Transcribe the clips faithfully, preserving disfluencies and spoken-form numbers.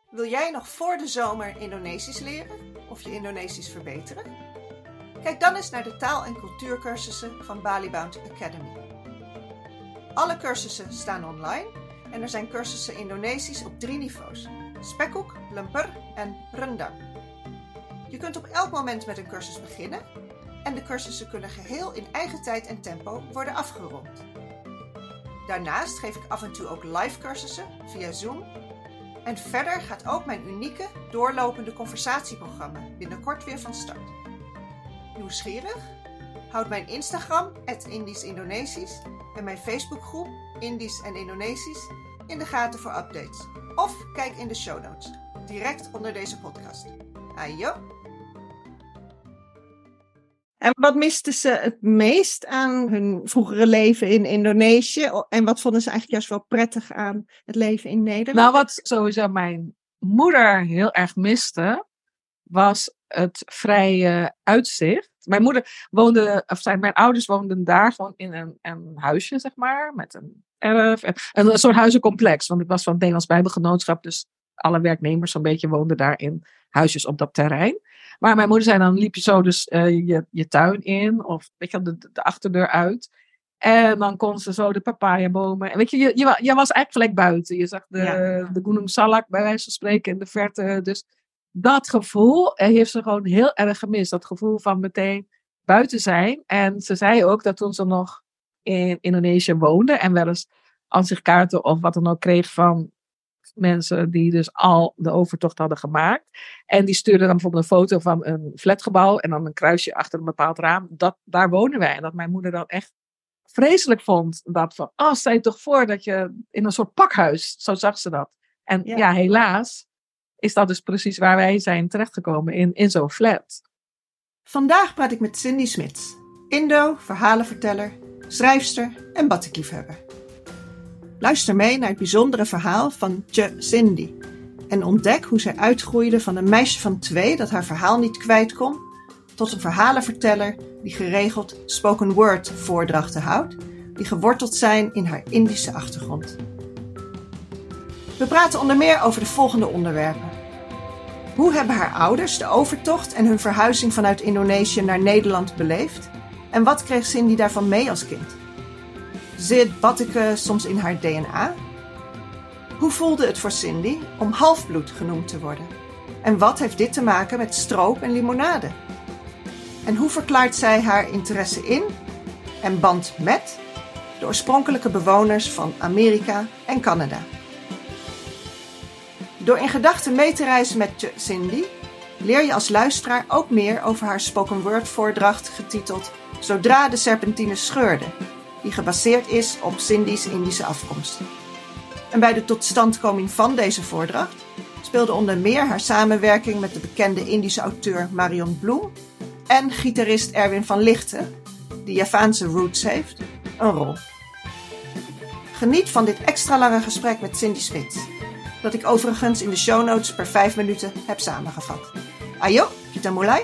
Wil jij nog voor de zomer Indonesisch leren of je Indonesisch verbeteren? Kijk dan eens naar de taal- en cultuurcursussen van Balibound Academy. Alle cursussen staan online en er zijn cursussen Indonesisch op drie niveaus: Spekhoek, Lemper en Rendang. Je kunt op elk moment met een cursus beginnen en de cursussen kunnen geheel in eigen tijd en tempo worden afgerond. Daarnaast geef ik af en toe ook live cursussen via Zoom. En verder gaat ook mijn unieke, doorlopende conversatieprogramma binnenkort weer van start. Nieuwsgierig? Houd mijn Instagram, at Indisch Indonesisch, en mijn Facebookgroep, Indisch en Indonesisch, in de gaten voor updates. Of kijk in de show notes, direct onder deze podcast. Ayo! En wat misten ze het meest aan hun vroegere leven in Indonesië? En wat vonden ze eigenlijk juist wel prettig aan het leven in Nederland? Nou, wat sowieso mijn moeder heel erg miste, was het vrije uitzicht. Mijn moeder woonde, of zijn, mijn ouders woonden daar gewoon in een, een huisje, zeg maar, met een erf. En, een soort huizencomplex, want ik was van het Nederlands Bijbelgenootschap, dus alle werknemers zo'n beetje woonden daar in huisjes op dat terrein. Maar mijn moeder zei, dan liep je zo dus uh, je, je tuin in, of weet je, de, de achterdeur uit. En dan kon ze zo de papayabomen. En weet je, je, je, je was eigenlijk gelijk buiten. Je zag de, ja. de Gunung Salak bij wijze van spreken in de verte. Dus dat gevoel heeft ze gewoon heel erg gemist. Dat gevoel van meteen buiten zijn. En ze zei ook dat toen ze nog in Indonesië woonde en wel eens ansichtkaarten of wat dan ook kreeg van mensen die dus al de overtocht hadden gemaakt. En die stuurden dan bijvoorbeeld een foto van een flatgebouw en dan een kruisje achter een bepaald raam. Dat, daar wonen wij. En dat mijn moeder dan echt vreselijk vond. Dat van, oh, stel je toch voor dat je in een soort pakhuis, zo zag ze dat. En ja, ja helaas is dat dus precies waar wij zijn terechtgekomen, in, in zo'n flat. Vandaag praat ik met Cindy Smits, Indo, verhalenverteller, schrijfster en batikliefhebber. Luister mee naar het bijzondere verhaal van Tje Cindy en ontdek hoe zij uitgroeide van een meisje van twee dat haar verhaal niet kwijt kon, tot een verhalenverteller die geregeld spoken word voordrachten houdt, die geworteld zijn in haar Indische achtergrond. We praten onder meer over de volgende onderwerpen. Hoe hebben haar ouders de overtocht en hun verhuizing vanuit Indonesië naar Nederland beleefd? En wat kreeg Cindy daarvan mee als kind? Zit batiken soms in haar D N A? Hoe voelde het voor Cindy om halfbloed genoemd te worden? En wat heeft dit te maken met stroop en limonade? En hoe verklaart zij haar interesse in en band met de oorspronkelijke bewoners van Amerika en Canada? Door in gedachten mee te reizen met Cindy leer je als luisteraar ook meer over haar spoken word voordracht getiteld Zodra de serpentine scheurde, die gebaseerd is op Cindy's Indische afkomst. En bij de totstandkoming van deze voordracht speelde onder meer haar samenwerking met de bekende Indische auteur Marion Bloem en gitarist Erwin van Lichten, die Javaanse roots heeft, een rol. Geniet van dit extra lange gesprek met Cindy Smits, dat ik overigens in de show notes per vijf minuten heb samengevat. Ayo, kita mulai!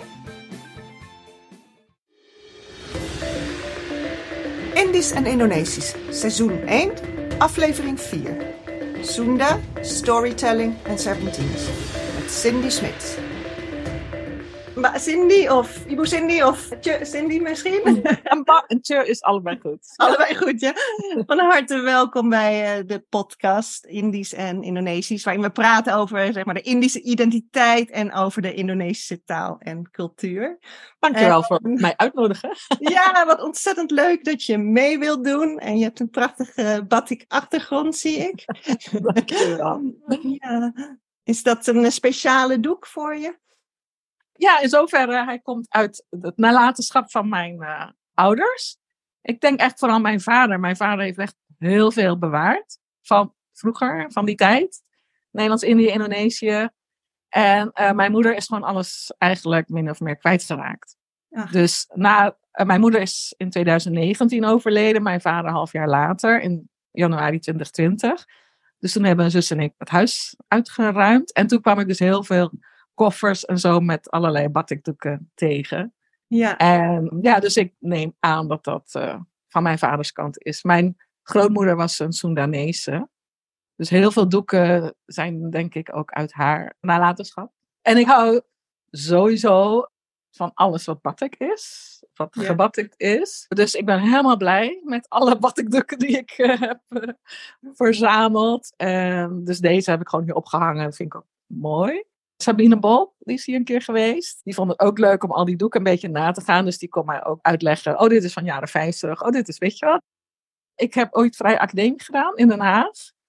Indisch en Indonesisch, seizoen één, aflevering vier. Sunda, Storytelling en Serpentines. Met Cindy Smits. Maar Cindy of Ibu Cindy of Tje Cindy misschien? En ba en Tje is allebei goed. Allebei goed, ja. Van harte welkom bij uh, de podcast Indisch en Indonesisch, waarin we praten over zeg maar, de Indische identiteit en over de Indonesische taal en cultuur. Dankjewel uh, voor mij uitnodigen. Ja, wat ontzettend leuk dat je mee wilt doen. En je hebt een prachtige batik achtergrond, zie ik. Dankjewel. Ja. Is dat een speciale doek voor je? Ja, in zoverre, hij komt uit het nalatenschap van mijn uh, ouders. Ik denk echt vooral mijn vader. Mijn vader heeft echt heel veel bewaard. Van vroeger, van die tijd. Nederlands, Indië, Indonesië. En uh, mijn moeder is gewoon alles eigenlijk min of meer kwijtgeraakt. Ach. Dus na, uh, mijn moeder is in twintig negentien overleden. Mijn vader een half jaar later, in januari twintig twintig. Dus toen hebben mijn zus en ik het huis uitgeruimd. En toen kwam ik dus heel veel koffers en zo met allerlei batikdoeken tegen. Ja. En ja, dus ik neem aan dat dat uh, van mijn vaders kant is. Mijn grootmoeder was een Soendanese. Dus heel veel doeken zijn denk ik ook uit haar nalatenschap. En ik hou sowieso van alles wat batik is. Wat Ja. gebatikt is. Dus ik ben helemaal blij met alle batikdoeken die ik uh, heb uh, verzameld. En dus deze heb ik gewoon hier opgehangen. Dat vind ik ook mooi. Sabine Bol, die is hier een keer geweest. Die vond het ook leuk om al die doeken een beetje na te gaan. Dus die kon mij ook uitleggen. Oh, dit is van jaren vijftig. Oh, dit is, weet je wat. Ik heb ooit vrij academie gedaan in Den Haag.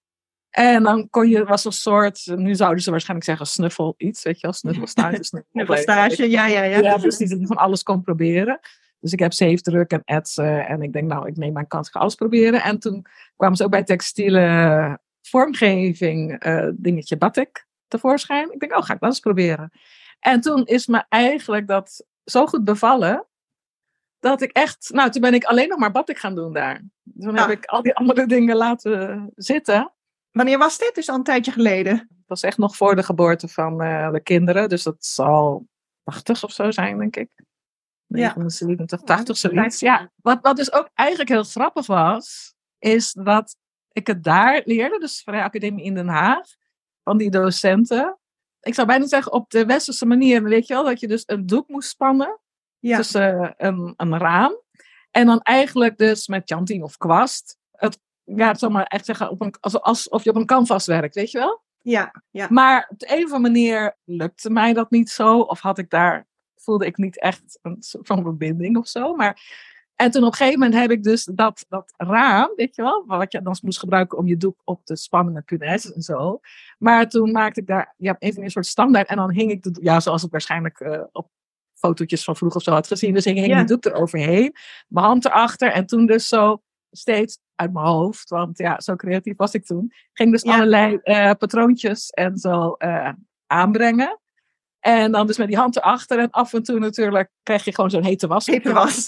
En dan kon je, was een soort, nu zouden ze waarschijnlijk zeggen snuffel iets, weet je wel, snuffelstage. Snuffelstage, ja, ja, ja. Ja, precies, dat je van alles kon proberen. Dus ik heb zeefdruk en etsen en ik denk, nou, ik neem mijn kans, ik ga alles proberen. En toen kwamen ze ook bij textiele vormgeving, uh, dingetje batik tevoorschijn. Ik denk, oh, ga ik dat eens proberen. En toen is me eigenlijk dat zo goed bevallen, dat ik echt, nou, toen ben ik alleen nog maar batik gaan doen daar. Toen heb Ah. ik al die andere dingen laten zitten. Wanneer was dit? Dus al een tijdje geleden. Het was echt nog voor de geboorte van uh, de kinderen. Dus dat zal tachtig of zo zijn, denk ik. negenenzeventig, tachtig, zoiets. Ja, wat, wat dus ook eigenlijk heel grappig was, is dat ik het daar leerde, dus Vrije Academie in Den Haag, van die docenten. Ik zou bijna zeggen op de westerse manier, weet je wel, dat je dus een doek moest spannen Ja. tussen uh, een, een raam. En dan eigenlijk dus met chanting of kwast, het, ja, het zal maar echt zeggen, op een, alsof je op een canvas werkt, weet je wel? Ja, ja. Maar op de een of andere manier lukte mij dat niet zo, of had ik daar, voelde ik niet echt een soort van verbinding of zo. Maar, en toen op een gegeven moment heb ik dus dat, dat raam, weet je wel, wat je dan moest gebruiken om je doek op te spannen met punaises en zo. Maar toen maakte ik daar, ja, even een soort standaard en dan hing ik, de, ja, zoals ik waarschijnlijk uh, op fotootjes van vroeger of zo had gezien. Dus ik hing Ja. die doek eroverheen, mijn hand erachter en toen dus zo steeds uit mijn hoofd, want ja, zo creatief was ik toen, ging dus Ja. allerlei uh, patroontjes en zo uh, aanbrengen. En dan dus met die hand erachter en af en toe natuurlijk krijg je gewoon zo'n hete was. Hete was.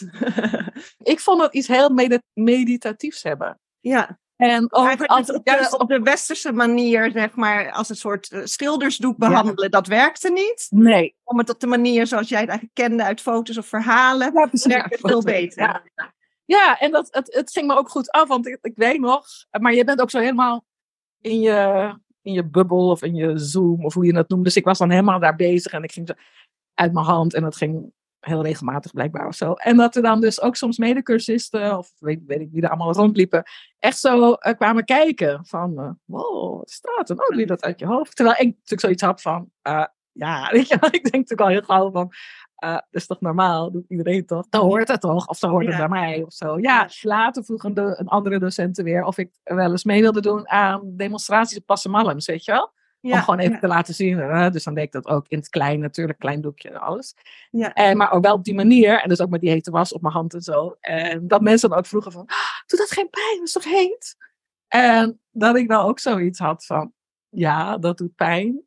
Ik vond dat iets heel med- meditatiefs hebben. Ja. En ook Eigenlijk als, het op, de, juist op de westerse manier, zeg maar, als een soort uh, schildersdoek behandelen, ja. Dat werkte niet. Nee. Om het op de manier zoals jij het eigenlijk kende uit foto's of verhalen, ja, precies, werkte het veel beter. Ja, ja en dat, het, het ging me ook goed af, want ik, ik weet nog, maar je bent ook zo helemaal in je, in je bubbel of in je Zoom of hoe je dat noemt. Dus ik was dan helemaal daar bezig en ik ging zo uit mijn hand en dat ging heel regelmatig blijkbaar of zo. En dat er dan dus ook soms medecursisten of weet, weet ik wie er allemaal rondliepen, echt zo uh, kwamen kijken van, uh, wow, wat is dat? En oh, doe je dat uit je hoofd? Terwijl ik natuurlijk zoiets had van, uh, ja, weet je, ik denk natuurlijk al heel gauw van, uh, dat is toch normaal, doet iedereen toch? Dan hoort het toch? Of zo hoort het ja. bij mij of zo. Ja, later vroeg een, do- een andere docenten weer of ik wel eens mee wilde doen aan demonstraties op Passamallums, weet je wel? Ja, om gewoon even ja. te laten zien. Hè? Dus dan deed ik dat ook in het klein, natuurlijk, klein doekje en alles. Ja. En, maar ook wel op die manier. En dus ook met die hete was op mijn hand en zo. En dat mensen dan ook vroegen van, doet dat geen pijn? Dat is toch heet? En dat ik dan ook zoiets had van, ja, dat doet pijn.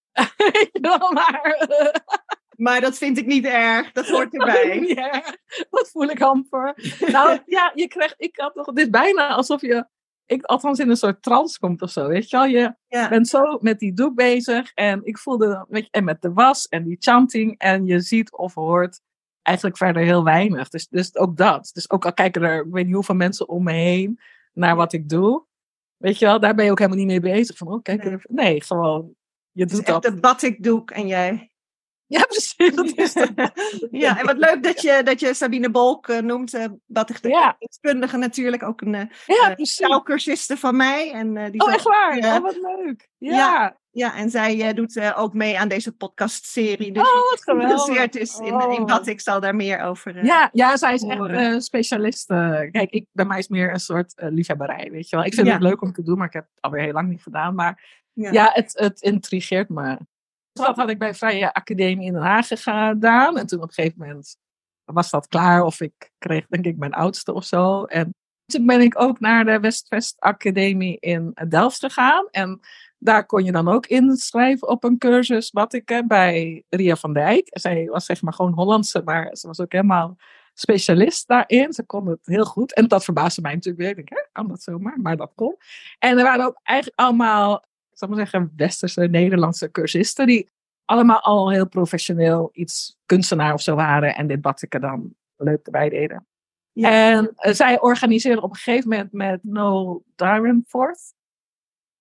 maar, uh, maar dat vind ik niet erg. Dat hoort erbij. Ja, dat voel ik amper. Nou ja, je krijgt, ik had toch, het is bijna alsof je, ik althans in een soort trance komt of zo, weet je wel. Je ja. bent zo met die doek bezig en ik voelde, weet je, en met de was en die chanting en je ziet of hoort eigenlijk verder heel weinig. Dus, dus ook dat. Dus ook al kijken er, ik weet niet hoeveel mensen om me heen naar wat ik doe, weet je wel, daar ben je ook helemaal niet mee bezig. Van, oh, kijk, nee, nee gewoon, je doet dat. Het is echt de batikdoek en jij... Ja, precies. Dat is het. Ja, en wat leuk dat je, dat je Sabine Bolk uh, noemt. Uh, Batikdeskundige ja. natuurlijk. Ook een uh, ja, taalcursiste van mij. En, uh, die oh, echt waar? Uh, oh, wat leuk. Ja, ja, ja en zij uh, doet uh, ook mee aan deze podcastserie. Dus oh, wat geïnteresseerd is in, oh. in batik zal daar meer over uh, ja, ja, zij is horen. echt uh, specialist. Uh, kijk, ik, bij mij is meer een soort uh, liefhebberij, weet je wel. Ik vind ja. het leuk om te doen, maar ik heb het alweer heel lang niet gedaan. Maar ja, ja het, het intrigeert me. Dat had ik bij Vrije Academie in Den Haag gedaan. En toen op een gegeven moment was dat klaar. Of ik kreeg denk ik mijn oudste of zo. En toen ben ik ook naar de West-West Academie in Delft gegaan. En daar kon je dan ook inschrijven op een cursus batik bij Ria van Dijk. Zij was zeg maar gewoon Hollandse, maar ze was ook helemaal specialist daarin. Ze kon het heel goed. En dat verbaasde mij natuurlijk weer. Ik denk, hè, kan dat zomaar? Maar dat kon. En er waren ook eigenlijk allemaal... ik zal maar zeggen, westerse Nederlandse cursisten, die allemaal al heel professioneel iets kunstenaar of zo waren en dit batiken dan leuk erbij deden. Ja. En uh, zij organiseerden op een gegeven moment met Noel Dyrenforth,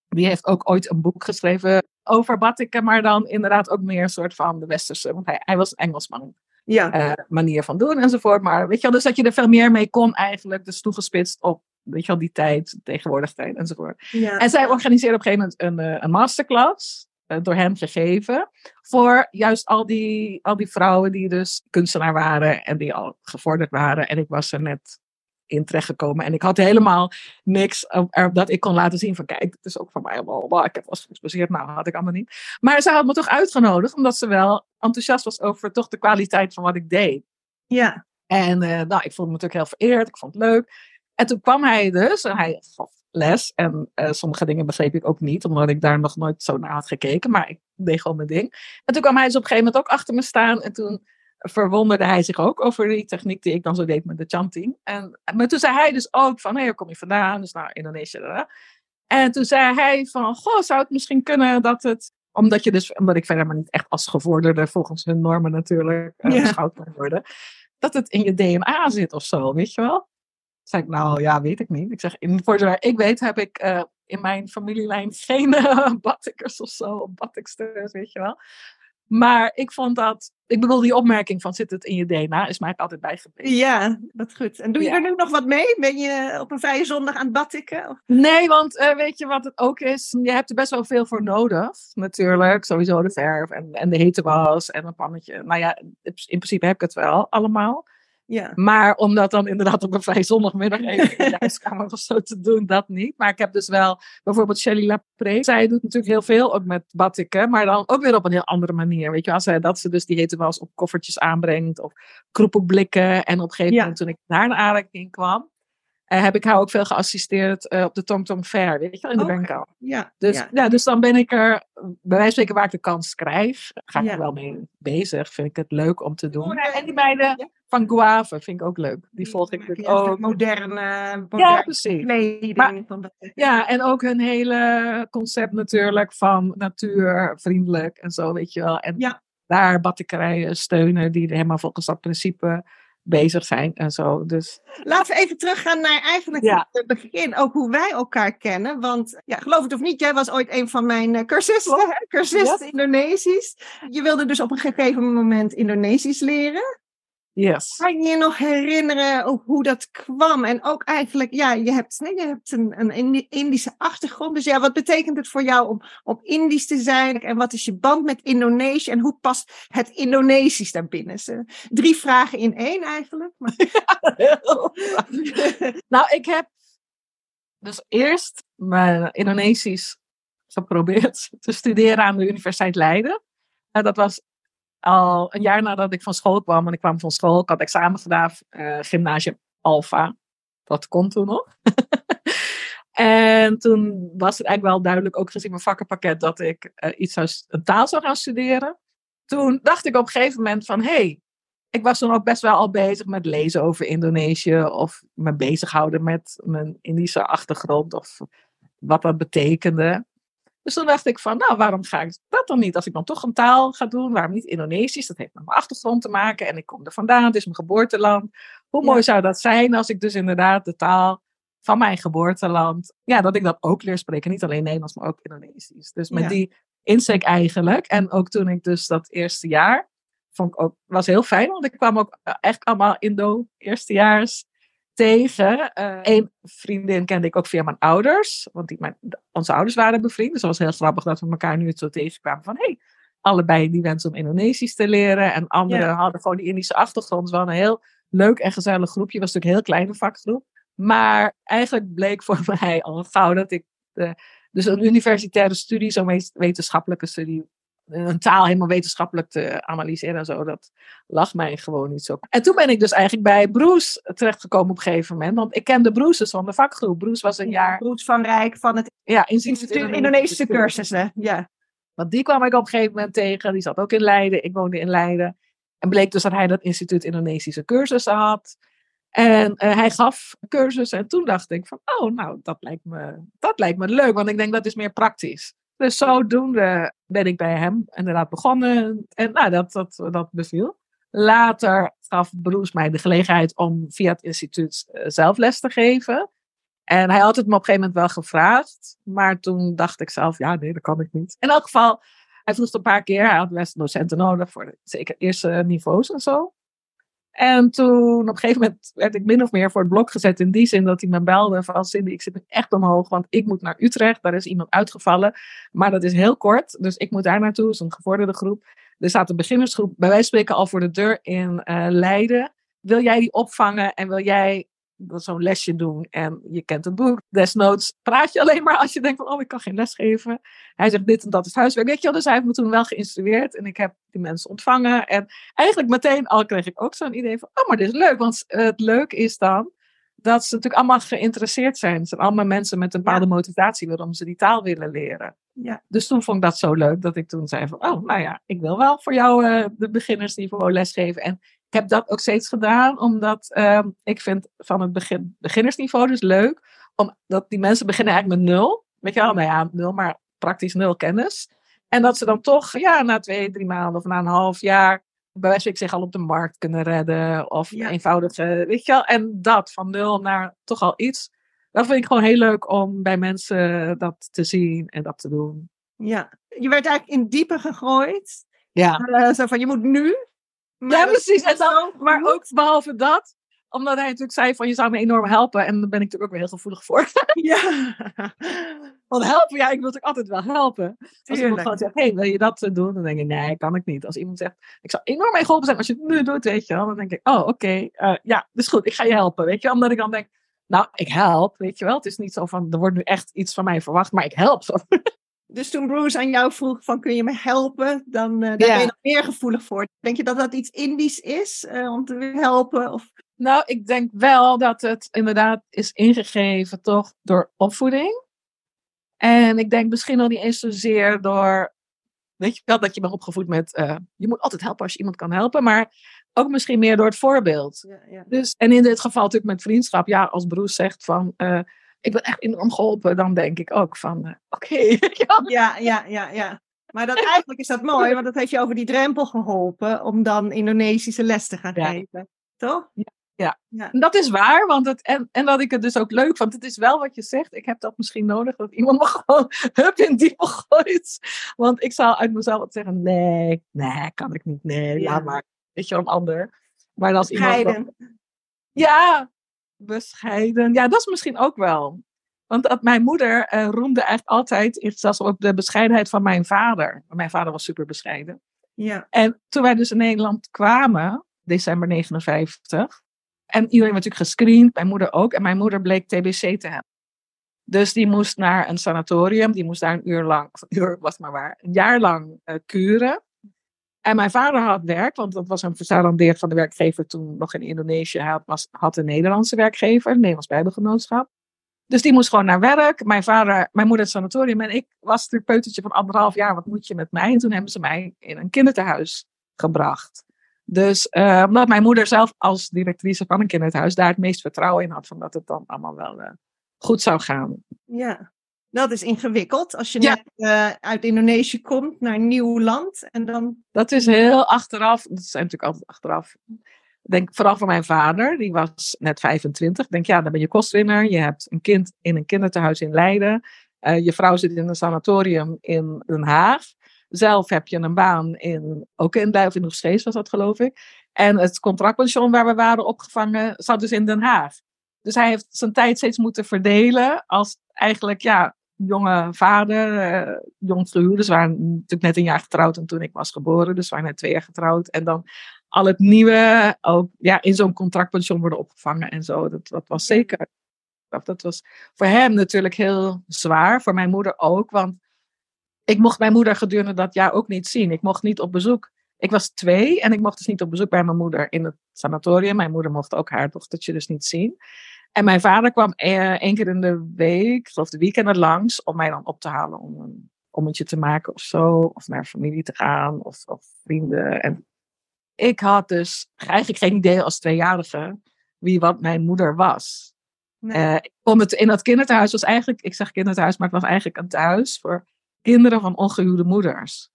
Die heeft ook ooit een boek geschreven over batikken, maar dan inderdaad ook meer een soort van de westerse. Want hij, hij was een Engelsman. Ja. Uh, manier van doen enzovoort. Maar weet je wel, dus dat je er veel meer mee kon eigenlijk. Dus toegespitst op, weet je wel, die tijd, tegenwoordig tijd enzovoort. Ja. En zij organiseerde op een gegeven moment een, een masterclass. Uh, door hem gegeven. Voor juist al die, al die vrouwen die dus kunstenaar waren. En die al gevorderd waren. En ik was er net in terechtgekomen. En ik had helemaal niks erop dat ik kon laten zien van kijk, het is ook van mij allemaal, wow, ik heb was geïnspireerd, nou had ik allemaal niet. Maar ze had me toch uitgenodigd, omdat ze wel enthousiast was over toch de kwaliteit van wat ik deed. Ja. En uh, nou, ik voelde me natuurlijk heel vereerd, ik vond het leuk. En toen kwam hij dus, en hij gaf les. En uh, sommige dingen begreep ik ook niet, omdat ik daar nog nooit zo naar had gekeken. Maar ik deed gewoon mijn ding. En toen kwam hij dus op een gegeven moment ook achter me staan. En toen verwonderde hij zich ook over die techniek die ik dan zo deed met de chanting. En maar toen zei hij dus ook van, hé, waar kom je vandaan? Dus nou, Indonesië. Daar. En toen zei hij van, goh, zou het misschien kunnen dat het, omdat je dus, omdat ik verder maar niet echt als gevorderde, volgens hun normen natuurlijk, uh, Ja. beschouwd kan worden, dat het in je D N A zit of zo, weet je wel? Toen zei ik, nou ja, weet ik niet. Ik zeg, in, voor zover ik weet heb ik uh, in mijn familielijn geen uh, batikkers of zo, of batiksters, weet je wel. Maar ik vond dat, ik bedoel die opmerking van zit het in je D N A, is mij altijd bijgebleven. Ja, dat goed. En doe je Ja. er nu nog wat mee? Ben je op een vrije zondag aan het batikken? Of? Nee, want uh, weet je wat het ook is? Je hebt er best wel veel voor nodig, natuurlijk. Sowieso de verf en, en de hete was en een pannetje. Nou ja, in principe heb ik het wel allemaal. Ja. Maar om dat dan inderdaad op een vrije zondagmiddag even in de huiskamer of zo te doen, dat niet. Maar ik heb dus wel, bijvoorbeeld Shelley Lapré, zij doet natuurlijk heel veel, ook met batikken, maar dan ook weer op een heel andere manier. Weet je wel, zij, dat ze dus die hete was op koffertjes aanbrengt, of kroepelblikken. En op een gegeven Ja. moment, toen ik naar een aanraking kwam, uh, heb ik haar ook veel geassisteerd uh, op de Tong Tong Fair, weet je wel, in de Oh, Bangkok. Ja. Dus, ja. ja, dus dan ben ik er, bij wijze van spreken waar ik de kans krijg, ga ik Ja. er wel mee bezig. Vind ik het leuk om te doen. Ja. En die meiden Ja. van Guave vind ik ook leuk. Die volg ik maken natuurlijk juist ook. moderne, moderne Ja, precies. kleding. Maar- van dat- Ja, en ook hun hele concept natuurlijk van natuurvriendelijk en zo, weet je wel. En Ja. daar batikkerijen steunen die er helemaal volgens dat principe bezig zijn en zo. Dus Laten we even teruggaan naar eigenlijk Ja. het begin. Ook hoe wij elkaar kennen. Want ja, geloof het of niet, jij was ooit een van mijn uh, cursisten. Klopt. hè? Cursisten Yes. Indonesisch. Je wilde dus op een gegeven moment Indonesisch leren. yes. Kan je je nog herinneren ook hoe dat kwam? En ook eigenlijk, ja, je hebt, nee, je hebt een, een Indi- Indische achtergrond. Dus ja, wat betekent het voor jou om, om Indisch te zijn? En wat is je band met Indonesië? En hoe past het Indonesisch daarbinnen? Ze- Drie vragen in één eigenlijk. Maar... Nou, ik heb dus eerst mijn Indonesisch geprobeerd te studeren aan de Universiteit Leiden. En dat was al een jaar nadat ik van school kwam. En ik kwam van school, ik had examen gedaan, uh, gymnasium Alpha. Dat kon toen nog. En toen was het eigenlijk wel duidelijk, ook gezien mijn vakkenpakket, dat ik uh, iets zou, een taal zou gaan studeren. Toen dacht ik op een gegeven moment van, hé, hey, ik was toen ook best wel al bezig met lezen over Indonesië. Of me bezighouden met mijn Indische achtergrond. Of wat dat betekende. Dus toen dacht ik van, nou, waarom ga ik dat dan niet? Als ik dan toch een taal ga doen, waarom niet Indonesisch? Dat heeft met mijn achtergrond te maken. En ik kom er vandaan, het is mijn geboorteland. Hoe Ja. mooi zou dat zijn als ik dus inderdaad de taal van mijn geboorteland, ja, dat ik dat ook leer spreken. Niet alleen Nederlands, maar ook Indonesisch. Dus met Ja. die insteek eigenlijk. En ook toen ik dus dat eerste jaar, vond ik ook, was heel fijn. Want ik kwam ook echt allemaal Indo-eerstejaars tegen. Eén uh, vriendin kende ik ook via mijn ouders. Want die, mijn, onze ouders waren bevriend. Dus dat was heel grappig dat we elkaar nu zo tegenkwamen van, hey, allebei die wensen om Indonesisch te leren. En anderen Ja. hadden gewoon die Indische achtergrond. Het was wel een heel leuk en gezellig groepje. Het was natuurlijk een heel kleine vakgroep. Maar eigenlijk bleek voor mij al gauw dat ik uh, dus een universitaire studie, zo'n wetenschappelijke studie, een taal helemaal wetenschappelijk te analyseren en zo, dat lag mij gewoon niet zo. En toen ben ik dus eigenlijk bij Bruce terechtgekomen op een gegeven moment, want ik kende Bruce dus van de vakgroep. Bruce was een jaar... Broes van Rijk van het Ja, Instituut Instituut Indonesische Cursussen. Ja. Want die kwam ik op een gegeven moment tegen, die zat ook in Leiden, ik woonde in Leiden. En bleek dus dat hij dat Instituut Indonesische Cursussen had. En uh, hij gaf cursussen en toen dacht ik van, oh, nou, dat lijkt me, dat lijkt me leuk, want ik denk dat is meer praktisch. Dus zodoende ben ik bij hem inderdaad begonnen. En nou, dat, dat, dat beviel. Later gaf Bruce mij de gelegenheid om via het instituut uh, zelf les te geven. En hij had het me op een gegeven moment wel gevraagd. Maar toen dacht ik zelf, ja, nee, dat kan ik niet. In elk geval, hij vroeg het een paar keer. Hij had best docenten nodig voor de, zeker eerste niveaus en zo. En toen op een gegeven moment werd ik min of meer voor het blok gezet. In die zin dat hij me belde van Cindy, ik zit nu echt omhoog. Want ik moet naar Utrecht. Daar is iemand uitgevallen. Maar dat is heel kort. Dus ik moet daar naartoe. Dat is een gevorderde groep. Er staat een beginnersgroep bij wijze van spreken al voor de deur in uh, Leiden. Wil jij die opvangen en wil jij zo'n lesje doen? En je kent het boek. Desnoods praat je alleen maar als je denkt van, oh, ik kan geen les geven. Hij zegt, dit en dat is huiswerk. Weet je wel, dus hij heeft me toen wel geïnstrueerd. En ik heb die mensen ontvangen. En eigenlijk meteen al kreeg ik ook zo'n idee van, oh, maar dit is leuk. Want het leuk is dan dat ze natuurlijk allemaal geïnteresseerd zijn. Het zijn allemaal mensen met een bepaalde ja. motivatie waarom ze die taal willen leren. Ja. Dus toen vond ik dat zo leuk dat ik toen zei van, oh, nou ja, ik wil wel voor jou uh, de beginnersniveau lesgeven. En ik heb dat ook steeds gedaan, omdat uh, ik vind van het begin, beginnersniveau dus leuk, omdat die mensen beginnen eigenlijk met nul. Weet je wel, nou ja, nul, maar praktisch nul kennis. En dat ze dan toch, ja, na twee, drie maanden of na een half jaar, bij wijze van zich al op de markt kunnen redden. Of ja. eenvoudige, weet je wel. En dat, van nul naar toch al iets. Dat vind ik gewoon heel leuk om bij mensen dat te zien en dat te doen. Ja, je werd eigenlijk in diepe gegooid. Ja. Uh, zo van, je moet nu. Ja, precies. En dan, maar ook behalve dat, omdat hij natuurlijk zei van, je zou me enorm helpen. En daar ben ik natuurlijk ook weer heel gevoelig voor. Ja. Want helpen, ja, ik wil natuurlijk altijd wel helpen. Tuurlijk. Als iemand gewoon zegt, hey, wil je dat doen? Dan denk ik, nee, kan ik niet. Als iemand zegt, ik zou enorm mee geholpen zijn als je het nu doet, weet je wel. Dan denk ik, oh, oké, okay, uh, ja, dus goed, ik ga je helpen, weet je wel. Omdat ik dan denk, nou, ik help, weet je wel. Het is niet zo van, er wordt nu echt iets van mij verwacht, maar ik help. Dus toen Bruce aan jou vroeg van, kun je me helpen? Dan uh, daar ja. ben je nog meer gevoelig voor. Denk je dat dat iets Indisch is, uh, om te helpen? Of... Nou, ik denk wel dat het inderdaad is ingegeven toch door opvoeding. En ik denk misschien nog niet eens zozeer door, weet je wel, dat je bent opgevoed met, uh, je moet altijd helpen als je iemand kan helpen, maar ook misschien meer door het voorbeeld. Ja, ja. Dus, en in dit geval natuurlijk met vriendschap, ja, als Bruce zegt van, uh, ik ben echt enorm geholpen, dan denk ik ook van, uh, oké. Okay. ja, ja, ja, ja. Maar dat, eigenlijk is dat mooi, want dat heeft je over die drempel geholpen om dan Indonesische les te gaan ja. geven. Toch? Ja. Ja. ja, en dat is waar, want het, en, en dat ik het dus ook leuk vond. Het is wel wat je zegt, ik heb dat misschien nodig, dat iemand me gewoon hup in diepe gooit. Want ik zou uit mezelf wat zeggen, nee, nee, kan ik niet, nee, ja. laat maar. Weet je, een ander. Maar als bescheiden. Iemand dan, ja, bescheiden. Ja, dat is misschien ook wel. Want dat mijn moeder uh, roemde eigenlijk altijd, zelfs ook de bescheidenheid van mijn vader. Mijn vader was super bescheiden. Ja. En toen wij dus in Nederland kwamen, december negenenvijftig... En iedereen werd natuurlijk gescreend, mijn moeder ook. En mijn moeder bleek T B C te hebben. Dus die moest naar een sanatorium. Die moest daar een uur lang, of een uur was maar waar, een jaar lang uh, kuren. En mijn vader had werk, want dat was hem versarandeerd van de werkgever toen nog in Indonesië. Hij had, was, had een Nederlandse werkgever, een Nederlands Bijbelgenootschap. Dus die moest gewoon naar werk. Mijn vader, mijn moeder het sanatorium. En ik was natuurlijk peutertje van anderhalf jaar. Wat moet je met mij? En toen hebben ze mij in een kinderthuis gebracht. Dus uh, omdat mijn moeder zelf als directrice van een kinderthuis daar het meest vertrouwen in had. Van dat het dan allemaal wel uh, goed zou gaan. Ja, dat is ingewikkeld. Als je ja. net uh, uit Indonesië komt naar een nieuw land. En dan... Dat is heel achteraf. Dat zijn natuurlijk altijd achteraf. Ik denk vooral voor mijn vader. Die was net vijfentwintig. Ik denk ja, dan ben je kostwinner. Je hebt een kind in een kinderthuis in Leiden. Uh, je vrouw zit in een sanatorium in Den Haag. Zelf heb je een baan in, ook in Leiden of in Oegstgeest was dat geloof ik. En het contractpension waar we waren opgevangen zat dus in Den Haag. Dus hij heeft zijn tijd steeds moeten verdelen als eigenlijk ja, jonge vader, uh, jong gehuwd. Dus we waren natuurlijk net een jaar getrouwd en toen ik was geboren. Dus we waren net twee jaar getrouwd. En dan al het nieuwe ook ja, in zo'n contractpension worden opgevangen en zo. Dat, dat was zeker, dat was voor hem natuurlijk heel zwaar. Voor mijn moeder ook, want ik mocht mijn moeder gedurende dat jaar ook niet zien. Ik mocht niet op bezoek. Ik was twee en ik mocht dus niet op bezoek bij mijn moeder in het sanatorium. Mijn moeder mocht ook haar dochtertje dus niet zien. En mijn vader kwam uh, één keer in de week, ik geloof de weekenden langs, om mij dan op te halen om een ommetje te maken of zo. Of naar familie te gaan of, of vrienden. En ik had dus eigenlijk geen idee als tweejarige wie wat mijn moeder was. Nee. Uh, ik kom het, in dat kinderthuis was eigenlijk, ik zeg kinderthuis, maar het was eigenlijk een thuis voor kinderen van ongehuwde moeders.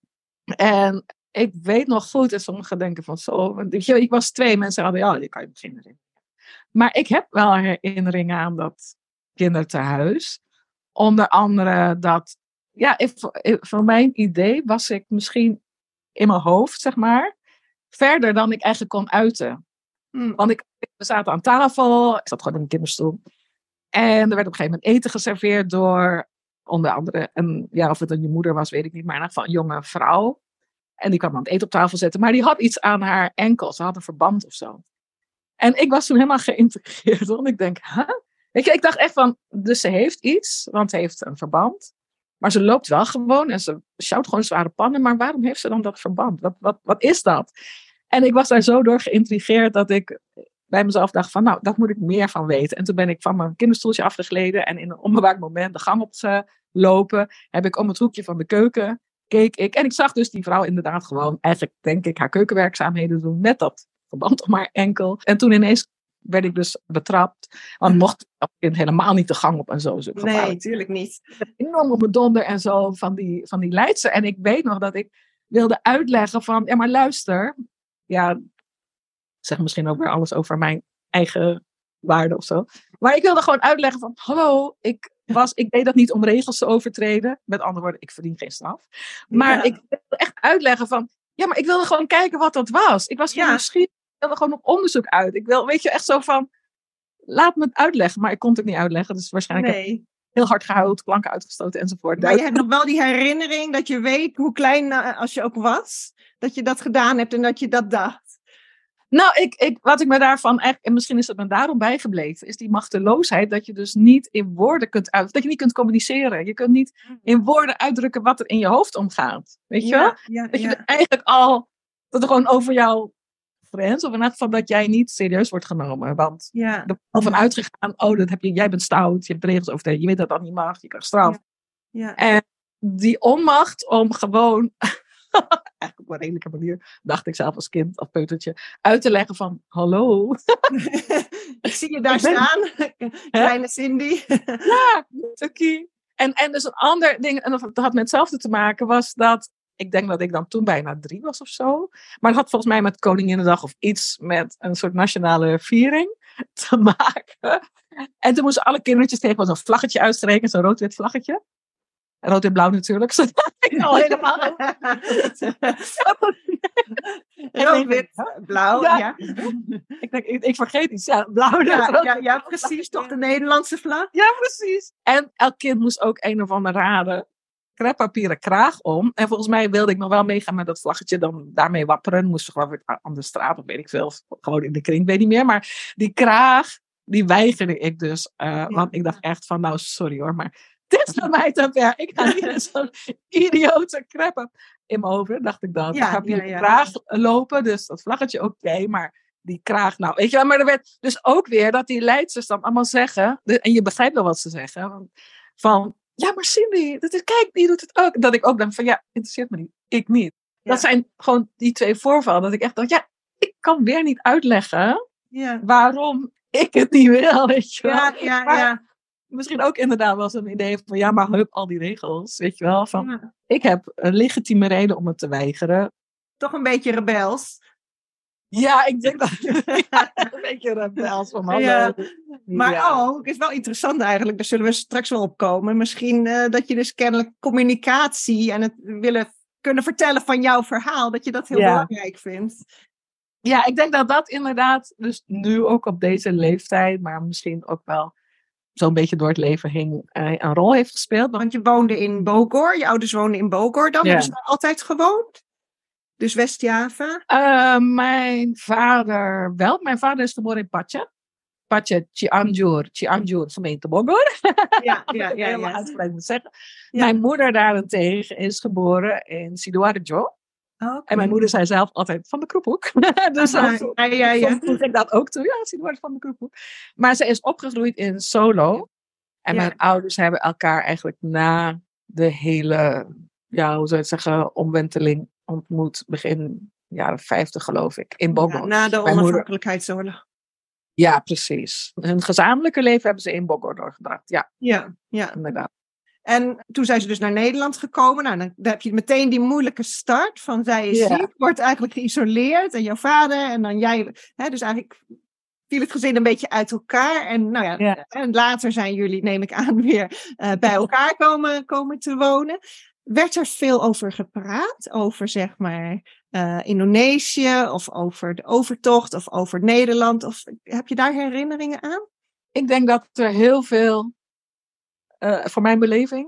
En ik weet nog goed, en sommigen denken van zo, ik was twee, mensen hadden, ja, je kan je beginnen. Maar ik heb wel herinneringen aan dat kindertehuis. Onder andere dat, ja, ik, van mijn idee was ik misschien in mijn hoofd, zeg maar, verder dan ik eigenlijk kon uiten. Mm. Want ik, we zaten aan tafel, ik zat gewoon in een kinderstoel. En er werd op een gegeven moment eten geserveerd door onder andere, een, ja, of het een je moeder was, weet ik niet, maar in ieder geval een jonge vrouw. En die kwam aan het eten op tafel zetten, maar die had iets aan haar enkel. Ze had een verband of zo. En ik was toen helemaal geïntegreerd. Want ik denk, huh? Weet je, ik dacht echt van, dus ze heeft iets, want ze heeft een verband. Maar ze loopt wel gewoon en ze sjouwt gewoon zware pannen. Maar waarom heeft ze dan dat verband? Wat, wat, wat is dat? En ik was daar zo door geïntrigeerd dat ik bij mezelf dacht van, nou, daar moet ik meer van weten. En toen ben ik van mijn kinderstoeltje afgegleden en in een onbewaakt moment de gang opgelopen. Heb ik om het hoekje van de keuken, keek ik. En ik zag dus die vrouw inderdaad gewoon, eigenlijk denk ik, haar keukenwerkzaamheden doen met dat verband om haar enkel. En toen ineens werd ik dus betrapt. Want mocht dat kind helemaal niet de gang op en zo. zo Nee, natuurlijk niet. Enorm op mijn donder en zo van die, van die leidster. En ik weet nog dat ik wilde uitleggen van, ja maar luister. Ja, ik zeg misschien ook weer alles over mijn eigen waarde of zo. Maar ik wilde gewoon uitleggen van, hallo, ik, was, ik deed dat niet om regels te overtreden. Met andere woorden, ik verdien geen straf. Maar Ja. ik wilde echt uitleggen van, ja maar ik wilde gewoon kijken wat dat was. Ik was gewoon Ja. nieuwsgierig. Ik wilde gewoon op onderzoek uit. Ik wil, weet je, echt zo van, laat me het uitleggen. Maar ik kon het ook niet uitleggen. Dus waarschijnlijk heb ik Nee. heel hard gehuild, klanken uitgestoten enzovoort. Maar je hebt nog wel die herinnering dat je weet hoe klein uh, als je ook was, dat je dat gedaan hebt en dat je dat dacht. Nou, ik, ik, wat ik me daarvan echt, en misschien is het me daarom bijgebleven, is die machteloosheid dat je dus niet in woorden kunt uit, dat je niet kunt communiceren. Je kunt niet in woorden uitdrukken wat er in je hoofd omgaat. Weet je wel? Ja, ja, Dat je ja. er eigenlijk al, dat er gewoon over jouw grens, of in ieder geval dat jij niet serieus wordt genomen. Want Ja. er wordt al van uitgegaan, oh, dat heb je, jij bent stout, je hebt de regels overtreden, je weet dat dat niet mag, je krijgt straf. Ja. En die onmacht om gewoon, eigenlijk op een redelijke manier, dacht ik zelf als kind of peutertje, uit te leggen van, hallo. Ik zie je daar Ik ben- staan, kleine Cindy. Ja, Tucky. En, en dus een ander ding, en dat had met hetzelfde te maken, was dat, ik denk dat ik dan toen bijna drie was of zo. Maar het had volgens mij met Koninginnedag of iets met een soort nationale viering te maken. En toen moesten alle kindertjes tegen zo'n vlaggetje uitgerekend, zo'n rood-wit vlaggetje. Rood en blauw natuurlijk, zodat ik al helemaal... Rood, wit, blauw. Ja. Ja, ik, denk, ik, ik vergeet iets, ja, blauw. ja, rood, ja, ja, precies. Toch de Nederlandse vlag? Ja, precies. En elk kind moest ook een of andere rare kreppapieren kraag om. En volgens mij wilde ik nog wel meegaan met dat vlaggetje, dan daarmee wapperen. Moesten we gewoon weer aan de straat, of weet ik veel, of gewoon in de kring, weet niet meer. Maar die kraag, die weigerde ik dus. Uh, ja. Want ik dacht echt van, nou sorry hoor, maar dit is naar mij te ver. Ik ga niet in zo'n idiote kreppen in mijn hoofd, dacht ik dan. Ja, ik ga ja, op die ja. kraag lopen, dus dat vlaggetje oké, okay, maar die kraag, nou, weet je wel, maar er werd dus ook weer dat die leidsters dan allemaal zeggen, de, en je begrijpt wel wat ze zeggen, van, van ja, maar Cindy, dat is, kijk, die doet het ook. Dat ik ook dacht van, ja, interesseert me niet. Ik niet. Ja. Dat zijn gewoon die twee voorvallen, dat ik echt dacht, ja, ik kan weer niet uitleggen Ja. waarom ik het niet wil, weet je wel. Ja, ja, maar ja. misschien ook inderdaad wel zo'n idee van, ja, maar hup, al die regels, weet je wel. Van, Ja. ik heb een legitieme reden om het te weigeren. Toch een beetje rebels. Ja, ik denk dat ja, een beetje rebels van hallo. Ja. Maar Ja. ook, het is wel interessant eigenlijk, daar zullen we straks wel op komen. Misschien uh, dat je dus kennelijk communicatie en het willen kunnen vertellen van jouw verhaal, dat je dat heel Ja. belangrijk vindt. Ja, ik denk dat dat inderdaad, dus nu ook op deze leeftijd, maar misschien ook wel zo'n beetje door het leven heen, uh, een rol heeft gespeeld. Want Want je woonde in Bogor, je ouders woonden in Bogor dan, Ja. hebben ze daar altijd gewoond? Dus West-Java? uh, mijn vader wel, mijn vader is geboren in Pacha. Pacha, Cianjur, Cianjur, gemeente Bogor. Ja, ja, ja. Helemaal ja. uitgebreid moet zeggen. Ja. Mijn moeder daarentegen is geboren in Sidoarjo. Okay. En mijn moeder zei zelf altijd van de Kroephoek. dus Ah, als, ja, ja, ja. soms voeg ik dat ook toe. Ja, Sidoarjo van de Kroephoek. Maar ze is opgegroeid in Solo. En Ja. mijn ouders hebben elkaar eigenlijk na de hele, ja, hoe zou je het zeggen, omwenteling ontmoet. Begin jaren vijftig geloof ik, in Bogor. Ja, na de Mijn moeder- onafhankelijkheidsoorlog. Ja, precies. Hun gezamenlijke leven hebben ze in Bogor doorgebracht. Ja, Ja, ja. inderdaad. En toen zijn ze dus naar Nederland gekomen. Nou, dan, dan heb je meteen die moeilijke start van zij is Ja. ziek, wordt eigenlijk geïsoleerd en jouw vader en dan jij. Hè, dus eigenlijk viel het gezin een beetje uit elkaar. En, nou ja, Ja. en later zijn jullie, neem ik aan, weer uh, bij elkaar komen, komen te wonen. Werd er veel over gepraat? Over, zeg maar, uh, Indonesië of over de overtocht of over Nederland? Of heb je daar herinneringen aan? Ik denk dat er heel veel, uh, voor mijn beleving,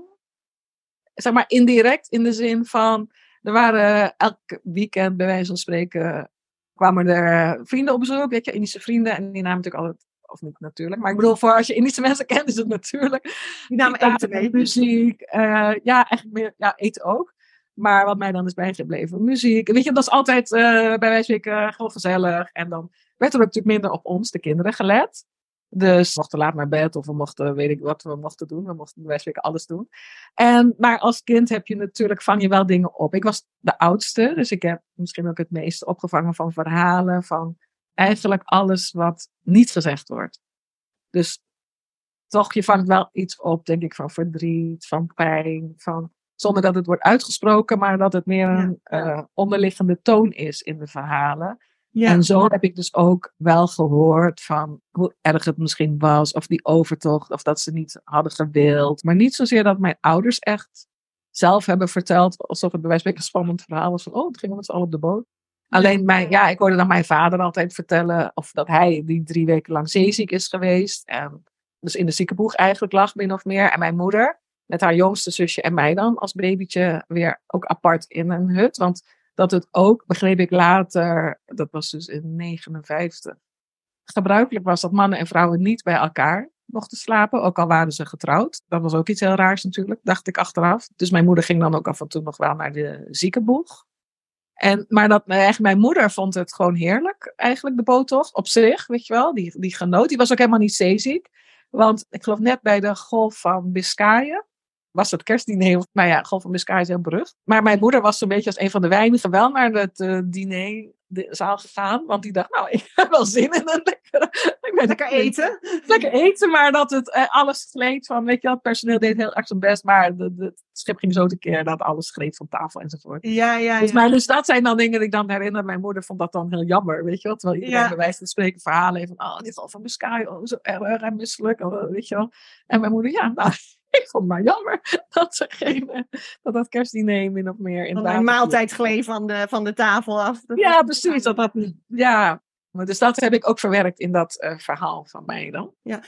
zeg maar indirect in de zin van, er waren elk weekend bij wijze van spreken, kwamen er vrienden op bezoek, weet je, Indische vrienden, en die namen natuurlijk altijd, of niet natuurlijk, maar ik bedoel, voor als je Indische mensen kent, is het natuurlijk. Die namen eten mee. Muziek, uh, ja, eigenlijk meer, ja, eten ook. Maar wat mij dan is bijgebleven, muziek. Weet je, dat is altijd uh, bij wijze van spreken gewoon gezellig. En dan werd er natuurlijk minder op ons, de kinderen, gelet. Dus we mochten laat naar bed of we mochten, weet ik wat we mochten doen. We mochten bij wijze van spreken alles doen. En, maar als kind heb je natuurlijk, vang je wel dingen op. Ik was de oudste, dus ik heb misschien ook het meeste opgevangen van verhalen. Van eigenlijk alles wat niet gezegd wordt. Dus toch, je vangt wel iets op, denk ik, van verdriet, van pijn. Van, zonder dat het wordt uitgesproken, maar dat het meer een ja. uh, onderliggende toon is in de verhalen. Ja. En zo heb ik dus ook wel gehoord van hoe erg het misschien was. Of die overtocht, of dat ze niet hadden gewild. Maar niet zozeer dat mijn ouders echt zelf hebben verteld. Alsof het bij wijze van spreken een spannend verhaal was. Van, oh, het ging met z'n allen op de boot. Alleen, mijn, ja, ik hoorde dan mijn vader altijd vertellen. Of dat hij die drie weken lang zeeziek is geweest. En dus in de ziekenboeg eigenlijk lag, min of meer. En mijn moeder, met haar jongste zusje en mij dan, als babytje, weer ook apart in een hut. Want dat het ook, begreep ik later, dat was dus in negenenvijftig, gebruikelijk was dat mannen en vrouwen niet bij elkaar mochten slapen. Ook al waren ze getrouwd. Dat was ook iets heel raars natuurlijk, dacht ik achteraf. Dus mijn moeder ging dan ook af en toe nog wel naar de ziekenboeg. En, maar dat, echt, mijn moeder vond het gewoon heerlijk, eigenlijk de boottocht op zich, weet je wel. Die, die genoot, die was ook helemaal niet zeeziek. Want ik geloof net bij de Golf van Biscayen was het kerstdiner. Nou ja, Golf van Biscayen is heel berucht. Maar mijn moeder was zo'n beetje als een van de weinigen wel naar het uh, dinerzaal gegaan. Want die dacht, nou, ik heb wel zin in een lekkere... Lekker eten. Lekker eten, maar dat het uh, alles gleed van, weet je wel, het personeel deed heel erg zijn best. Maar de, de, het schip ging zo tekeer dat alles gleed van tafel enzovoort. Ja, ja, dus, ja. maar, dus dat zijn dan dingen die ik dan herinner. Mijn moeder vond dat dan heel jammer, weet je wel. Terwijl iedereen ja. bij wijze van spreken verhalen heeft van, oh, die Golf van Biscayen, oh, zo erg en misselijk, oh, weet je wel. En mijn moeder, ja, nou... Ik vond het maar jammer dat ze geen, dat, dat kerstdiner min of meer in het een maaltijd gleed van de, van de tafel af. Dat ja, precies. Dat dat, ja. Dus dat heb ik ook verwerkt in dat uh, verhaal van mij dan. Ja.